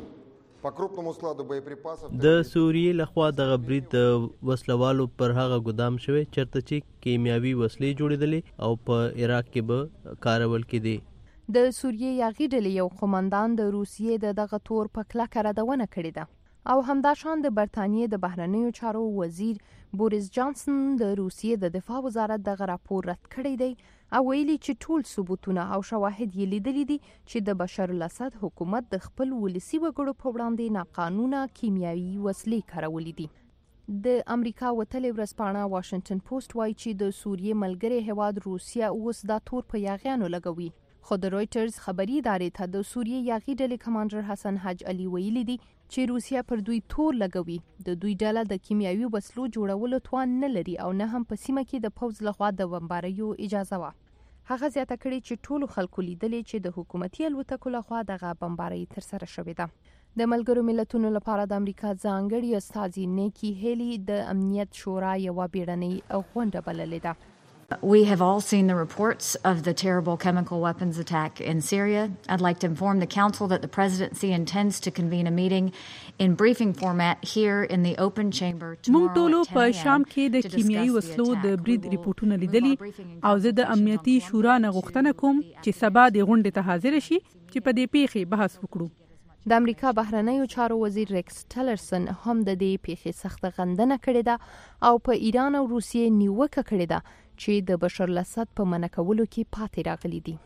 د سوریې لخوا دغه برید د وسلوالو پر هغه ګدام شوی چرته چې کیمیاوي وسلې جوړېدلې او په عراق کې به کارول کېدې. د سوریې یاغي ډلې یو قومندان د روسیې د دغه تور په کلکه ردونه کړې ده او همداشان د برتانیې د بهرنیو چارو وزیر بوریس جانسن د روسیې د دفاع وزارت دغه راپور رد کړی دی او ویلي چې ټول ثبوتونه او شواهد یې لیدلي دي چې د بشر الاسد حکومت د خپل ولسی وګړو په وړاندې ناقانونه کیمیاوي وسلې کارولې دي. د امریکا وتلې ورځپاڼه واشنگټن پوسټ وایي چې د سوریې ملګری هیواد روسیا اوس دا تور په یاغیانو لګوي. خو د رویټرز خبري ادارې ته د سوریې یاغي ډلې کمانډر حسن حج علي ویلي دي چې روسیا پر دوی تور لګوي. د دوی ډله د کیمیاوي وسلو جوړولو توان نه لري او نه هم په سیمه کې د پوځ لخوا د بمباریو اجازه وه. هغه زیاته کړې چې ټولو خلکو لیدلې چې د حکومتي الوتکو لخوا دغه بمباري ترسره شوې ده. د ملګرو ملتونو لپاره د امریکا ځانګړي استازي نیکی هیلی د امنیت شورا یوه بیړنۍ غونډه بللې ده. We have all seen the reports of the terrible chemical weapons attack in Syria. I'd like to inform the Council that the Presidency intends to convene a meeting in briefing format here in the open chamber tomorrow at 10 a.m. موږ ټولو په شام کې د کیمیاوي وسلو د برید ریپورتونه لیدلي او زه د امنیتي شورا نه غوښتنه کوم چې سبا د غونډې ته حاضر شي چې په دې پیښې بحث وکړو. د امریکا بهرنیو چارو وزیر ریکس ټلرسن هم د دې پیښې سخته غندنه کړې ده او په ایران او روسیې نیوکه کړې ده چې د بشر الاسد په منع کولو کې پاتې راغلي دي.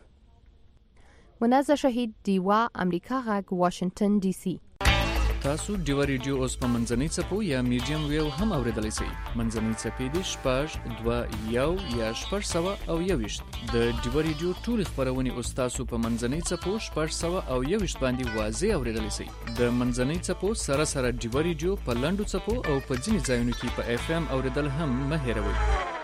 منزه شهید، دیوا، امریکا غږ، واشنگټن ډي سي. تاسو ډیوا ریډیو اوس په منځنۍ څپو یا میډیم ویو هم اوریدلی شئ. منځنۍ څپې دي 6.2 یا 6.1 د ډیوا ریډیو ټول خبرونه اوس تاسو په منځنۍ څپو 6.1 باندې واضح اوریدلی شئ. د منځنۍ څپو سره سره ډیوا ریډیو په لاندو څپو او په ځینې ځایونو کې په اف ام اوریدل هم مه هیروئ.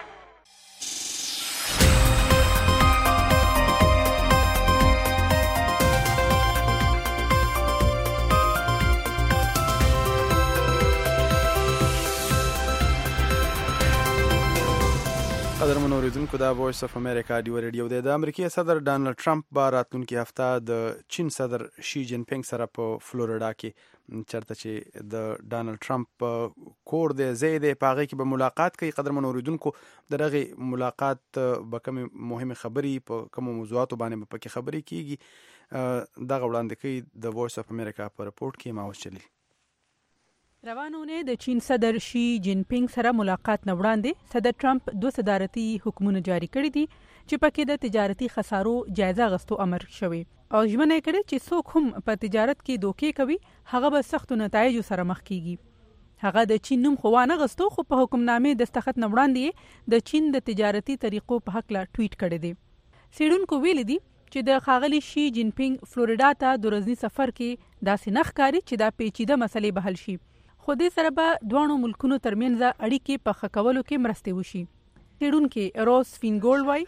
قدرمن اوریدونکو دا وایس اف امریکا ډیوا ریډیو دی. د امریکای صدر ډانلډ ټرمپ به راتلونکي هفته د چین صدر شي جین پینګ سره په فلوریډا کې چرته چې د ډانلډ ټرمپ کور دی ځای دی په هغه کې به ملاقات کوي. قدرمن اوریدونکو دغه ملاقات به کوم مهمه خبري په کوم موضوعاتو باندې په کې خبري کیږي دغه وړاندې کوي د وایس اف امریکا په رپورت کې ماوس چلی. روانونه د چین صدر شي جین پینګ سره ملاقات نه وړاندې صدر ټرمپ 2 صدارتي حکمونه جاری کړي دي چې پکې د تجارتي خسارو جایزه غستو امر شوی او ژمنه کړي چې څوک هم په تجارت کې دوکې کوي هغه به سخت نتایج سره مخ کیږي. هغه د چین نوم خو نه غستو خو په حکمنامې دستخط نه وړاندې د چین د تجارتي طریقو په حق لا ټویټ کړي دي. سیډونکو ویل دي چې د خاغلی شي جین پینګ فلوریدا ته د ورځني سفر کې داسې نخکاری چې دا پیچیده مسلې به حل شي. خو دې سره به دوانو ملکونو ترمنځ اړیکې په ښه کولو کې مرسته وشي. سیډونکو روز فینګول وای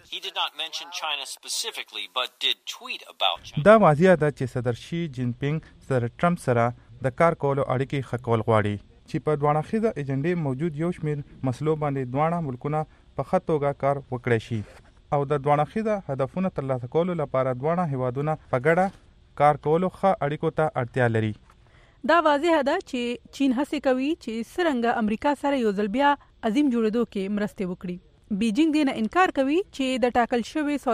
دا واضح ده چې صدر شي جین پینګ سره ټرمپ سره د کار کولو اړیکې ښه کول غواړي چې په دوانه خیزه ایجنډې موجود یو شمېر مسلو باندې دوانه ملکونه په ښه توګه کار وکړي شي او د دوانه خیزه هدفونه ترلاسه کولو لپاره دوانه هیوادونه په ګډه کار کولو ښه اړیکو ته اړتیا لري. دا واضح ده چې چین هڅه کوي چې څرنګه امریکا سره یو ځل بیا عظیم جوړېدو کې مرسته وکړي. بیجینګ دې نه انکار کوي چې د ټاکل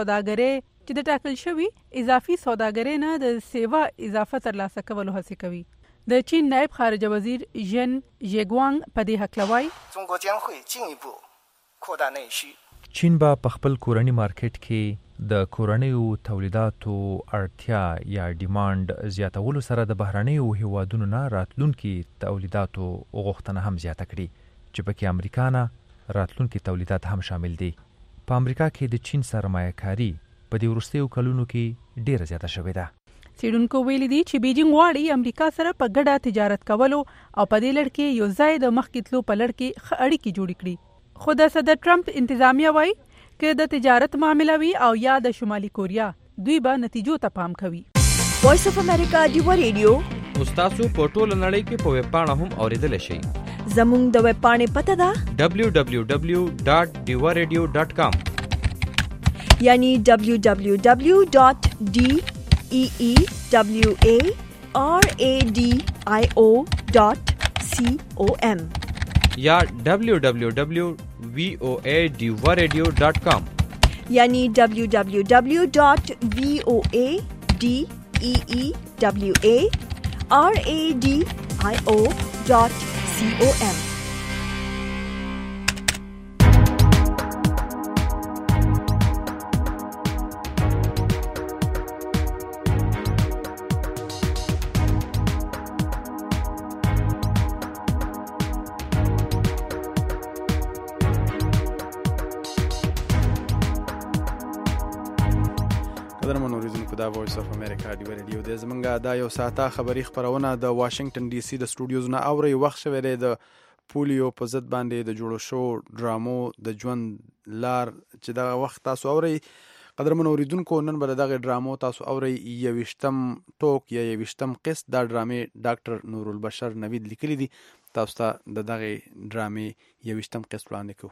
شوی اضافي سوداګرۍ نه د سیوا اضافه ترلاسه کولو هڅه کوي. د چین نائب خارجه وزیر ژن ژیګوانګ په دې حق لوي چین به په خپل کورنی مارکیټ کې د کورنیو تولیداتو اړتیا یا ډیماند زیاتولو سره د بهرنیو هیوادونو نه راتلونکي تولیداتو غوښتنه هم زیاته کړي چې پکې امریکا نه راتلونکي تولیدات هم شامل دي. په امریکا کې د چین سرمایه‌کاري په دې وروستیو کلونو کې ډیره زیاته شوې ده. سیډونکو ویل دي چې بیجینګ غواړي امریکا سره په ګډه تجارت کولو او په دې لړ کې یو ځای د مخکې تلو په لړ کې ښه اړیکې جوړې کړي. خو د صدر ټرمپ انتظامیه وایي که د تجارت معامله وي او یا د شمالي کوریا دوی به نتیجو ته پام کوي. وایس اف امریکا دیوا ریډیو تاسو په ټوله نړۍ کې په ویب پاڼه هم اوریدل شئ. زموږ د ویب پاڼې پته ده www.diwaradio.com یعنی www.deewaradio.com یا www.voadiwaradio.com یعنی www.voadiwaradio.com. دا وایس اف امریکا دی ریډیو د زمنګا دا یو ساعته خبری خبرونه د واشنگټن ډي سي د سټوډیوز نه اوري وخت شوی دی د پولیو په ضد باندې د جوړو شو ډرامو د ژوند لار چې دا وخت تاسو اوري قدرمن اوریدونکو نن بل دغه ډرامو تاسو اوري یوشتم ټوک یا یوشتم قسط دا ډرامې ډاکټر نور البشر نوید لیکلي دي تاسو ته دغه ډرامې یوشتم قسط وړاندې کوو.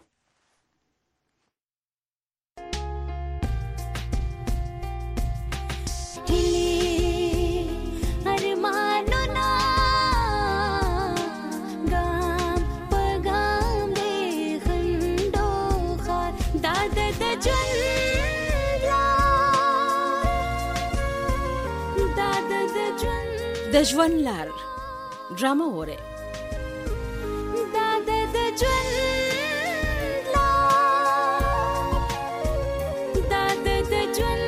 د ژوند لار ډرامه وره د ژوند لار د ژوند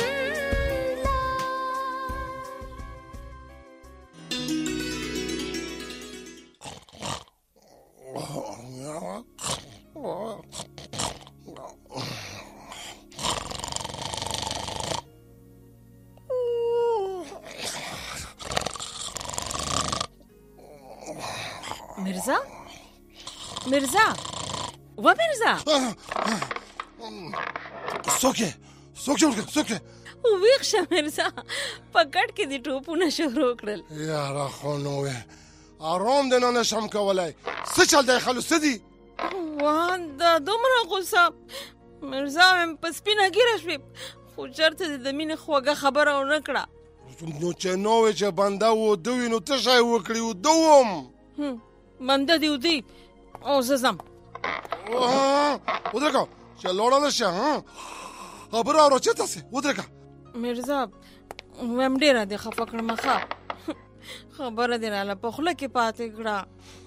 مرزا سوکه ویښه مرزا پکړ کې دي ټوپونه شروع کړل. یاره خو نو آرام دې نه نشم کولای. څه چل دی خلوص دي وان دا دومره غوسه مرزا هم په سپینه ګیره شوې خو چرته د مینې خوږه خبره ونه کړه. نو چې نوې چې بنده و دوی نو ته شای وکړي و دوم بنده دی و دی او زم ودرکا چې لوړه نشه خبره اورو چې تاسو ودرکا مرزا ویم ډیره د خفه کړم ښه خبره دې راله په خوله کې پاتې کړه.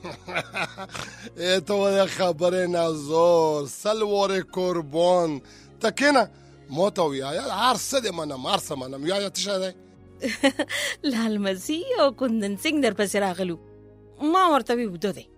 ته ولې خبرې نه زور سلوارې قربان ته کېنه ما ته ووایه هر څه دې منم هر څه منم. یا ته څه دی؟ لال مسیح او کندن سنګ در پسې راغلو. ما ورته وی وده دی.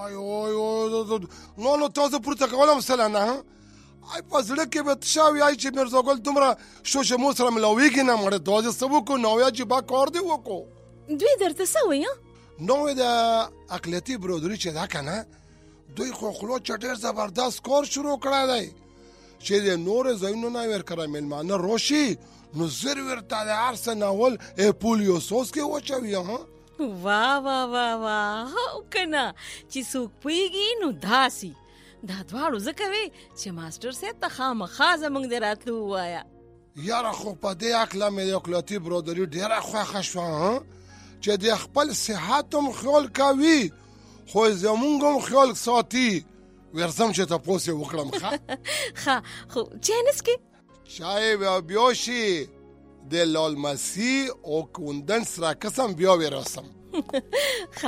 نو تاسو پورته کولم سره نه ای په زړه کې به تشاوي ای چې مرزا ګل دومره شوشمو سره ملاویږي نه مړه دوه سبو کو نو یا چې با کار دی وکړو. دوی درته څه وایي؟ نو د اقلیتي برادري چې دا کنه دوی خو خلو چټیر زبردست کار شروع کړی دی چې د نور زینو نه ورکړه ملمانه روشي نو زر ورته د هر څه ناول پولیو سوس کې وچوي. ها واه واه واه واه او کنه چې څوک پوهیږي نو داسي دا دواړو ځکه وی چې ماسټر صاحب ته خامخا زموږ د راتلو ووایه. یاره خو په دې عقله مې د اقلیتي برادري ډېره خوښه شوه چې د خپل صحت هم خیال کوي خو زمونږ هم خیال ساتي. ورځم چې تاسو یې وکړم. ښه خو چینس کې چای بیا شي د لال مسیح او کندن سره قسم بیا ورسم. ښه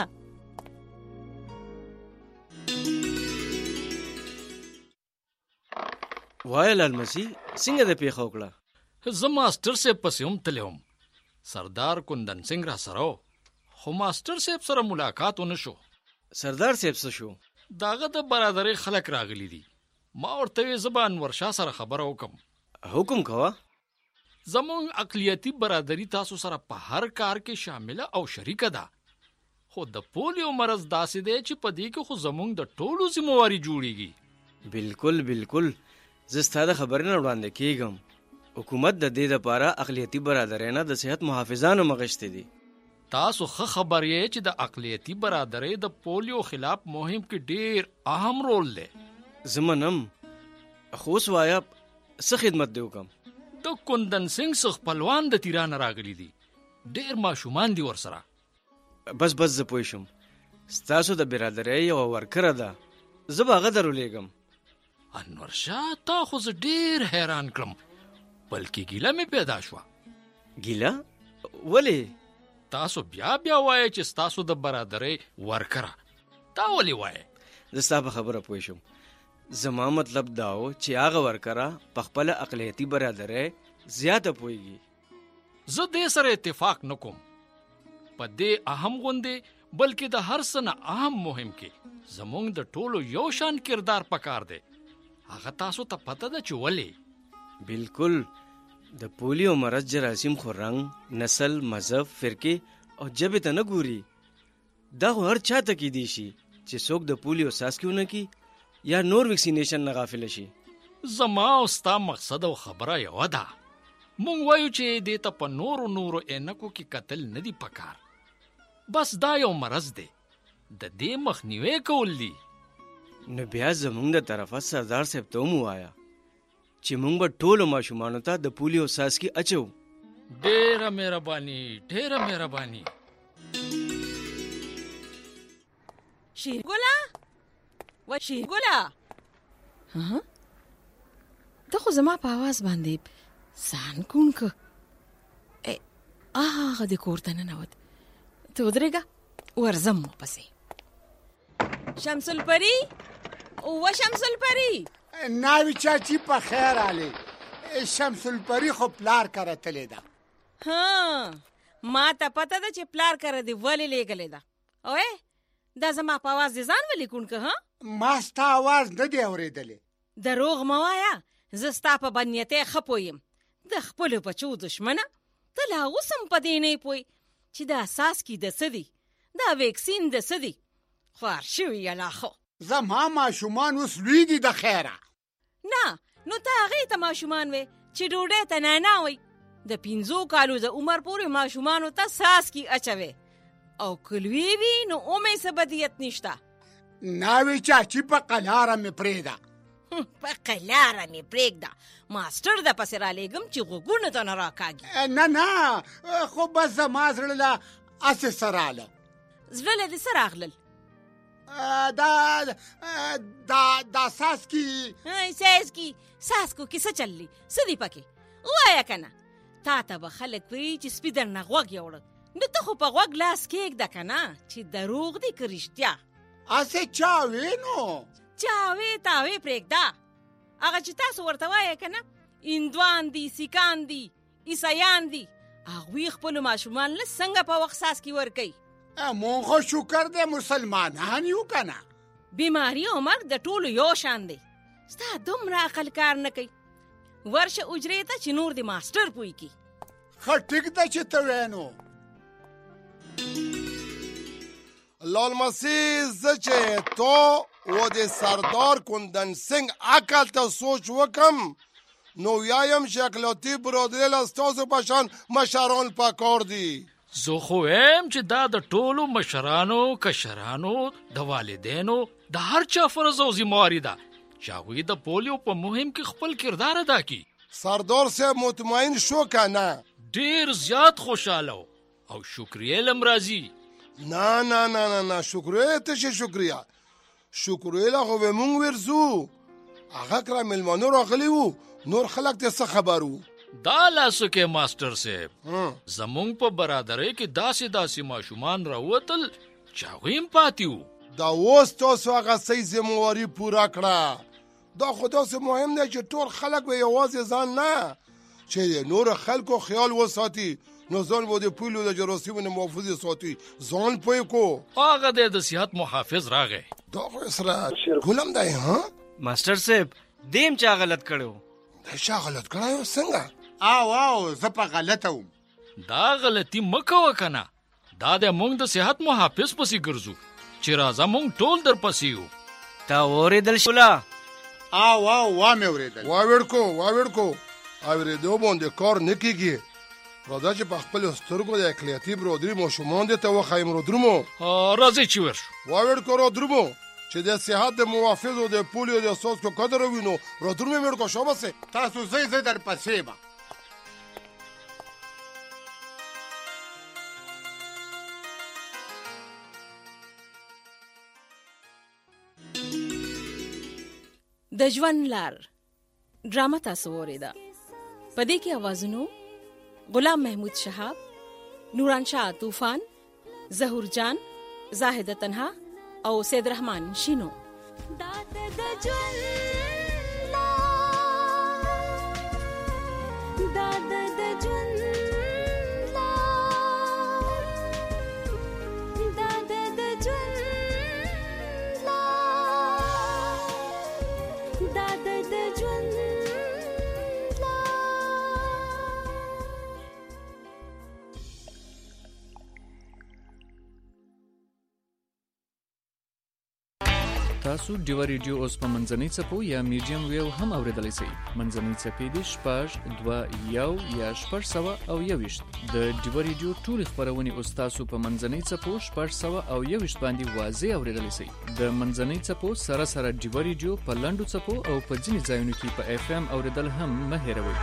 وای لال مسیح څنګه د پیښه وکړه؟ زه ماسټر صاحب پسې هم تللی وم. سردار کندن سنګ را سره و خو ماسټر صاحب سره ملاقات ونه شو. سردار صاحب څه شو؟ داغه د برادرۍ خلک راغلي دي. ما ورته وی زه به انور شاه سره خبره وکم. حکم کوه. زمونږ اقلیتي برادري تاسو سره په هر کار کې شامله او شریکه ده خو د پولیو مرض داسې دی چې په دې کې خو زمونږ د ټولو ذمہواری جوړیږي. بالکل بالکل زه ستا د خبرې نه وړاندې کېږم. حکومت د دې لپاره اقلیتي برادرۍ نه د صحت محافظانو مغشتې دي. تاسو ښه خبر یې چې د اقلیتي برادرۍ د پولیو خلاف مهم کې ډېر اهم رول دی. زه منم خو اوس وایه څه خدمت دی وکم؟ د کندن سنګ څخه خپلوان د تیرانه راغلي دي. ډېر ماشومان دي ورسره. بس زه پوه شم ستاسو د برادرۍ یوه ورکره ده. زه به هغه درولېږم. انور شاه تا خو زه ډېر حیران کړم بلکې ګیله مې پیدا شوه. ګیله؟ ولې؟ تاسو بیا وایئ چې ستاسو د برادرۍ ورکره. تا ولې وایئ؟ زه ستا په خبره پوه شم. زما مطلب دا و چې هغه ورکره په خپله اقلیتي برادرۍ زیاته پوهېږي. زه دې سره اتفاق نه کوم. په دې اهم غوندې بلکې د هر څه نه اهم مهم کې زموږ د ټولو یو شان کردار پکار دی. هغه تاسو ته پته ده چې ولې؟ بالکل د پولیو مرض جراثیم خو رنګ، نسل، مذهب، فرقې او ژبې ته نه ګوري. دا خو هر چا ته کیدی شي چې څوک د پولیو څاڅکي ونه کړي یا نور ویکسینیشن نه غافل شي. زما او ستا مقصد او خبره یوه ده. مونږ وایو چې دې ته په نورو عینکو کې کتل نه دي پکار. بس دا یو مرض دی. د دې مخنیوی کول دي. نو بیا زمونږ د طرفه سردار صاحب ته هم ووایه چې مونږ به ټولو ماشومانو ته د پولیو څاڅکي اچو. ډېره مهرباني ډېره مهرباني. شیرګله و شیرګله ته خو زما په آواز باندې ځان کون که هغه د کور ته ننوت. ته ودرېږه ورځم ورپسې. شمس الپري و شمس الپري ناوی چاچی په خیر آلی. شمس الپري خو پلار کره تلې ده. ما ته پته ده چې پلار کره دې ولې لېږلې ده. اوې دا زما په آواز دې ځان ولې کون که؟ ما ستا آواز نه دی اورېدلی. دروغ مه وایه. زه ستا په بدنیتۍ ښه پوهیم. د خپلو بچو دښمنه ته لا اوس هم په دې نه پوهې چې دا څاڅکي د څه دي، دا ویکسین د څه دي. خوار شوي یې لا خو. زما ماشومان اوس لوی دي د خیره. نه نو ته هغې ته ماشومان وې چې ډوډۍ ته نانا وی. د 5 کالو د عمر پورې ماشومانو ته څاڅکي اچوي او که لوی وي نو اومې څه بدیت نشته. ناوی چاچی په قلاره مې پرېږده. په قلاره مې پرېږده. ماسټر د پسې رالیږم چې غوږونو ته نه راکاږي. نه خو بس زما زړه له هسې څه راله. زړه له دې څه راغلل؟ دا څاڅکي څاڅکو کې څه چللی؟ څه دي پکې؟ ووایه که نه. تا ته به خلک وایي چې سپي درنه غوږ یوړه. نو ته خو په غوږ لاس کېږده که نه چې دروغ دي که رښتیا. هسې چاوې نو چاوې تاوې پرېږده. هغه چې تاسو ورته وایې که نه هندوان دي، سیکان دي، عیسایان دي، هغوی خپلو ماشومان له څنګه په وخت څاڅکي ورکوي. مونږ خو شکر دی مسلمانان یو که نه. بیماري او مرګ د ټولو یو شان دی. ستا دومره عقل کار نه کوي. ورشه اجرې ته چې نور د ماسټر پوی کی. ښه ټیک ده چې ته وې نو. لال مسیح زه چې تو و د سردار کندن سنگ عقل ته سوچ وکم نو یایم چې اقلیتي برادري له ستاسو په شان مشران پکار دي. زه خو وایم چې دا د ټولو مشرانو، کشرانو، د والدینو د هر چا فرض او ذمہواری ده چې هغوی د پولیو په مهم کې خپل کردار ادا کړي. سردار صاحب مطمئن شو که نه؟ ډیر زیات خوشاله او شکریه لم راځي. نه نه نه نه نه شکریه ته چې شکریه لا خو به مونږ ورځو. هغه کرا مېلمانه راغلي وو، نور خلک ته څه خبر وو؟ دا لاسو کې ماسټر صاحب زمونږ په برادرۍ کې داسې ماشومان راوتل چې هغوی هم پاتې وو. دا اوس تاسو هغه صحیح ذمہواري پوره کړه. دا خو داسې مهم دی چې ټول خلک به یوازې ځان نه چې نور خلکو خیال وساتي نو ځان به د پولیو د جراثیمو نه محفوظ ساتي. ځان پوه کو هغه د صحت محافظ راغی. دا خو اسره ګلم دی. ها ماسټر صاحب دیم چا غلط کړو؟ دا چا غلط کړو؟ څنګه؟ او زه په غلطه وم. دا غلطي مکوه که نه. دا د مونږ د صحت محافظ پسې ګرځو چې راځه مونږ ټول در پسې یو. تا اورېدل شولا؟ وامې اورېدل. واوړ کو اورېدو باندې کار نه کېږي. راځه چې په خپلو سترګو د اقلیتي برادري ماشومان دې ته وښایم. رودرومو راځئ چې ورشو. واوړ کو رودرومو چې د صحت د محافظ او د پولیو د څاڅکو قدر ووینو. رودرومو مې ورکو شاباسې. تاسو زه در پسې یم. د ژوند لار ډرامه تاسو اوریده. په دې کې اوازونو غلام محمود شهاب، نوران شاه طوفان، ظهور جان، زاهده تنها او سید رحمان شینو. تاسو ډیو ریډیو اوس په منځنۍ څپو یا میډیم ویو هم اوریدلی شئ. منځنۍ څپې دي 6.2 یا 6.1 د ډیو ریډیو ټول خبرونه اوس تاسو په منځنۍ څپو 6.1 باندې واضح اوریدلی شئ. د منځنۍ څپو سره ډیو ریډیو په لنډو څپو او په ځینې ځایونو کې په اف ام اوریدل هم مه هیروئ.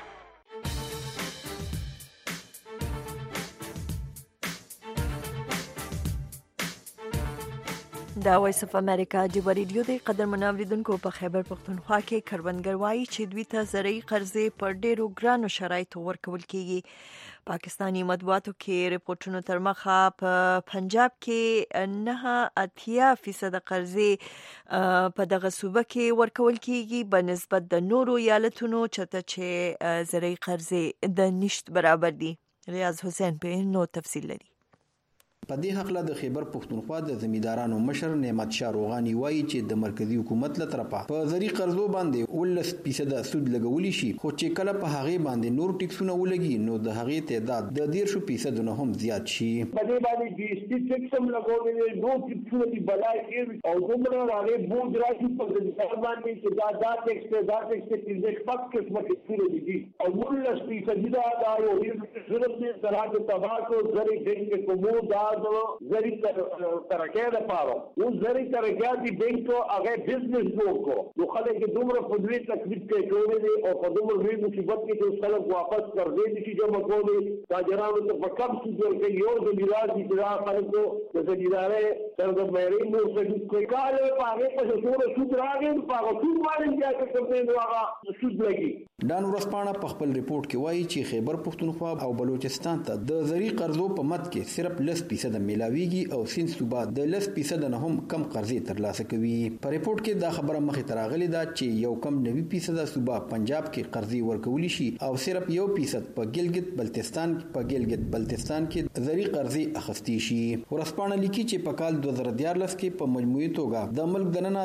دا وایس اف امریکا ډیو ریډیو دی. قدر منوریدونکو په خیبر پختونخوا کې کروندګر وایي چې دوی ته زرعي قرضې پر ډیرو ګرانو شرایطو ورکول کیږي. پاکستانی مطبوعاتو کې ریپورتونو تر مخه په پنجاب کې 9.8% قرضې په دغه صوبه کې ورکول کیږي په نسبت د نورو ایالتونو چې زرعي قرضې د نشت برابر دي. ریاض حسین په نو تفصیل لري. په دې حق د خیبر پختونخوا د زمیندارانو مشر نعمت شاه روغانی وایي چې د مرکزی حکومت له طرفه په زرعي قرضو باندې 18% سود لګولی شي، خو چې کله په هغه باندې نور ټیکسونه ولګي نو د هغه تعداد د 13% نه هم زیات شي. په دې باندې جی اس ټي ټیکس هم لګولې، نو ټیکسونه دی بلای کې او دومره راغلي بوج راشي په زمیندار باندې چې دا ټیکس چې شپږ قسمه ټیکسونه دي او 19% دا یو ضرورت نه سره تباکو زرعي ډنګ کومو دا زری ترقیه ده پاره او زری ترقیه دی بینکو هغه بزنس جوړ کو نو خلک کې دومره په دوی تکلیف کې کولې دي او په دومره وی مصیبت کې چې خلک واپس کړ دې چې جمع کولې تاجرانو ته په کم څه ورکړي یو د میراث دي چې خلکو د زمیندارې تر د مېرې مو څه کوي کال په هغه په څو سود راغی په هغه څو باندې بیا څه کوي نو هغه سود لګي. ډان ورځپاڼه په خپل ریپورت کې وایي چې خیبر پښتونخوا او بلوچستان ته د زری قرضو په مد کې صرف 10% ملاويږي او سین صوبه د 10% نه هم کم قرضې ترلاسه کوي. په ریپورت کې دا خبره مخې ته راغلې ده چې یو کم 90% صوبه پنجاب کې قرضې ورکولی شي او صرف 1% په ګلګت بلتستان کې زری قرضې اخیستي شي. ورځپاڼه لیکي چې په کال 2014 کې په مجموعي توګه د ملک دننه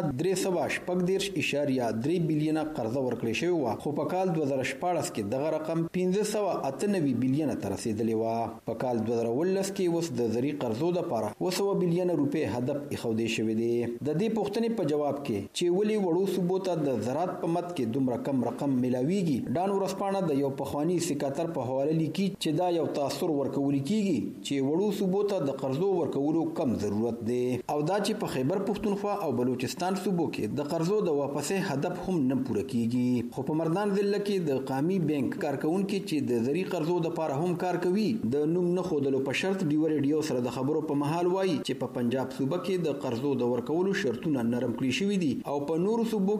314.3 بلین قرضه ورکړې شوې و، خو په کال 2014 کې دغه رقم 598 بلین ته رسیدلی و. په کال 2019 کې اوس د زری قرضو لپاره 200 بلین روپے هدف ایښودل شوی دی. د دې پوښتنې په جواب کې چې ولې وړو صوبو ته د زراعت په مد کې دومره کم رقم ملاويږي، ډان ورځپاڼه د یو پخوانی سکاتر په حواله لیکي چې دا یو تاثر ورکول کیږي چې وړو صوبو ته د قرضو ورکولو کم ضرورت دی او دا چې په خیبر پښتونخوا او بلوچستان صوبو کې د قرضو د واپسې هدف هم نه پوره کیږي. خو په مردان ضلع کې د قامي بانک کارکونکو چې د زری قرضو د لپاره هم کار کوي د نوم نه خودلو په شرط ډیو ریډیو سره د خبرو په محل وایي چې په پنجاب صوبه کې د قرضو د ورکولو شرطونه نرم کړی شوی دي او په نورو صوبو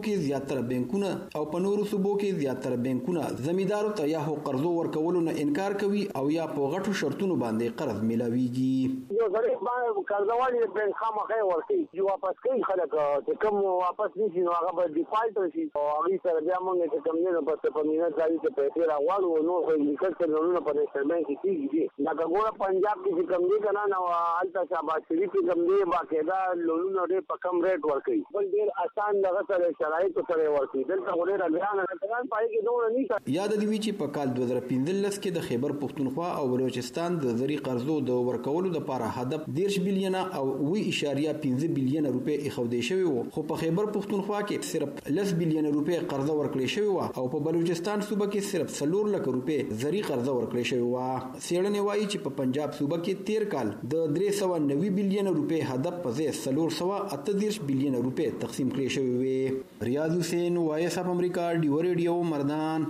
کې زیاتره بانکونه زمیدارو ته یا قرضو ورکولو نه انکار کوي او یا په غټو شرطونو باندې قرض ملاويږي. یو غریب باندې قرضوالي بانک خامخې ورکوي چې واپس کوي خلک چې کوم واپس نشي نو هغه به ډیفالټ شي او هغه سره بیا موږ ته کوم نه پته په مینه ځای ته پیسې راوړو نو خو لیکل څنګه په نېشنل بانک کې کیږي. دا ګوره پنجاب کې کوم دي کنه نو التا شاباش شریف کې کوم دي باقاعده لونو ډېر په کم ریټ ورکوي بل ډېر آسان دغه سره شرایط سره ورکوي دلته ډېر اګران نه پای کې دوه نه یاد دی چې په کال 2015 کې د خیبر پښتونخوا او بلوچستان د زری قرضو د ورکولو لپاره هدف 10 بلین او 1.5 بلین روپے ایښودل شوی وو، خو په خیبر پښتونخوا کې صرف 10 بلین روپے قرضه ورکړل شوی و او په بلوچستان صوبه کې صرف 4 لک روپے زری قرضه ورکړل شوی و. سیړنې وایي چې په پنجاب صوبه کې 13 کال د 390 بلین روپے هدف په ځای 438 بلین روپے تقسیم کړی شوی وي. ریاض حسین وایس اف امریکا ډیو ریډیو مردان.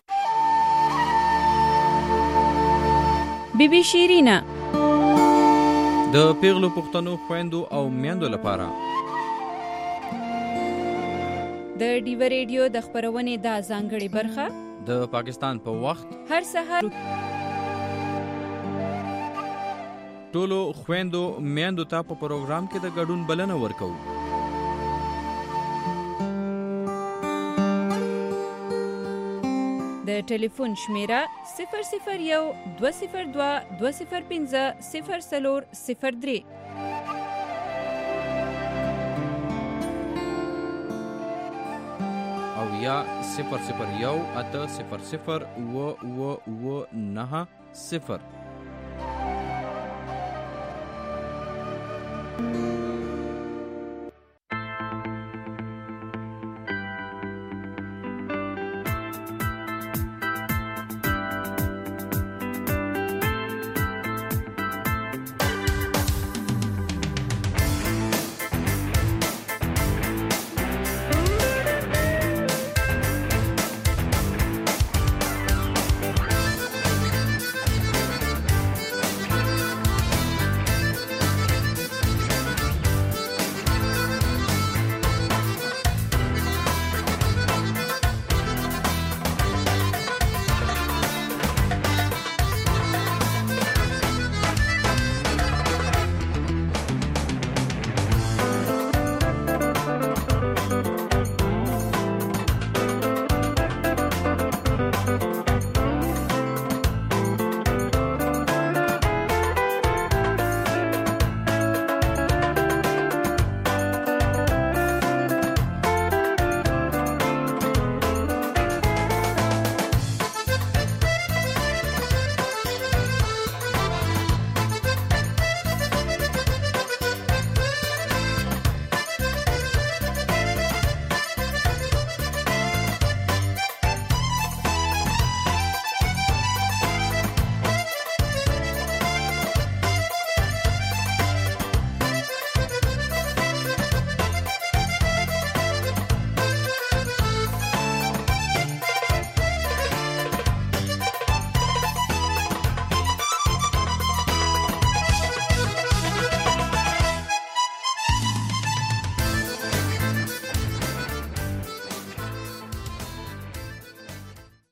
بی بی شیرینا د پیغلو پښتنو خويندو او میندو لپاره د ډیو ریډیو د خبرونې د ځانګړي برخه د پاکستان په وخت هر سحر ټولو خويندو میندو ته په پروګرام کې د ګډون بلنه ورکو. د ټلیفون شمیره 001 202 205 0403 او یا 001 800 و90.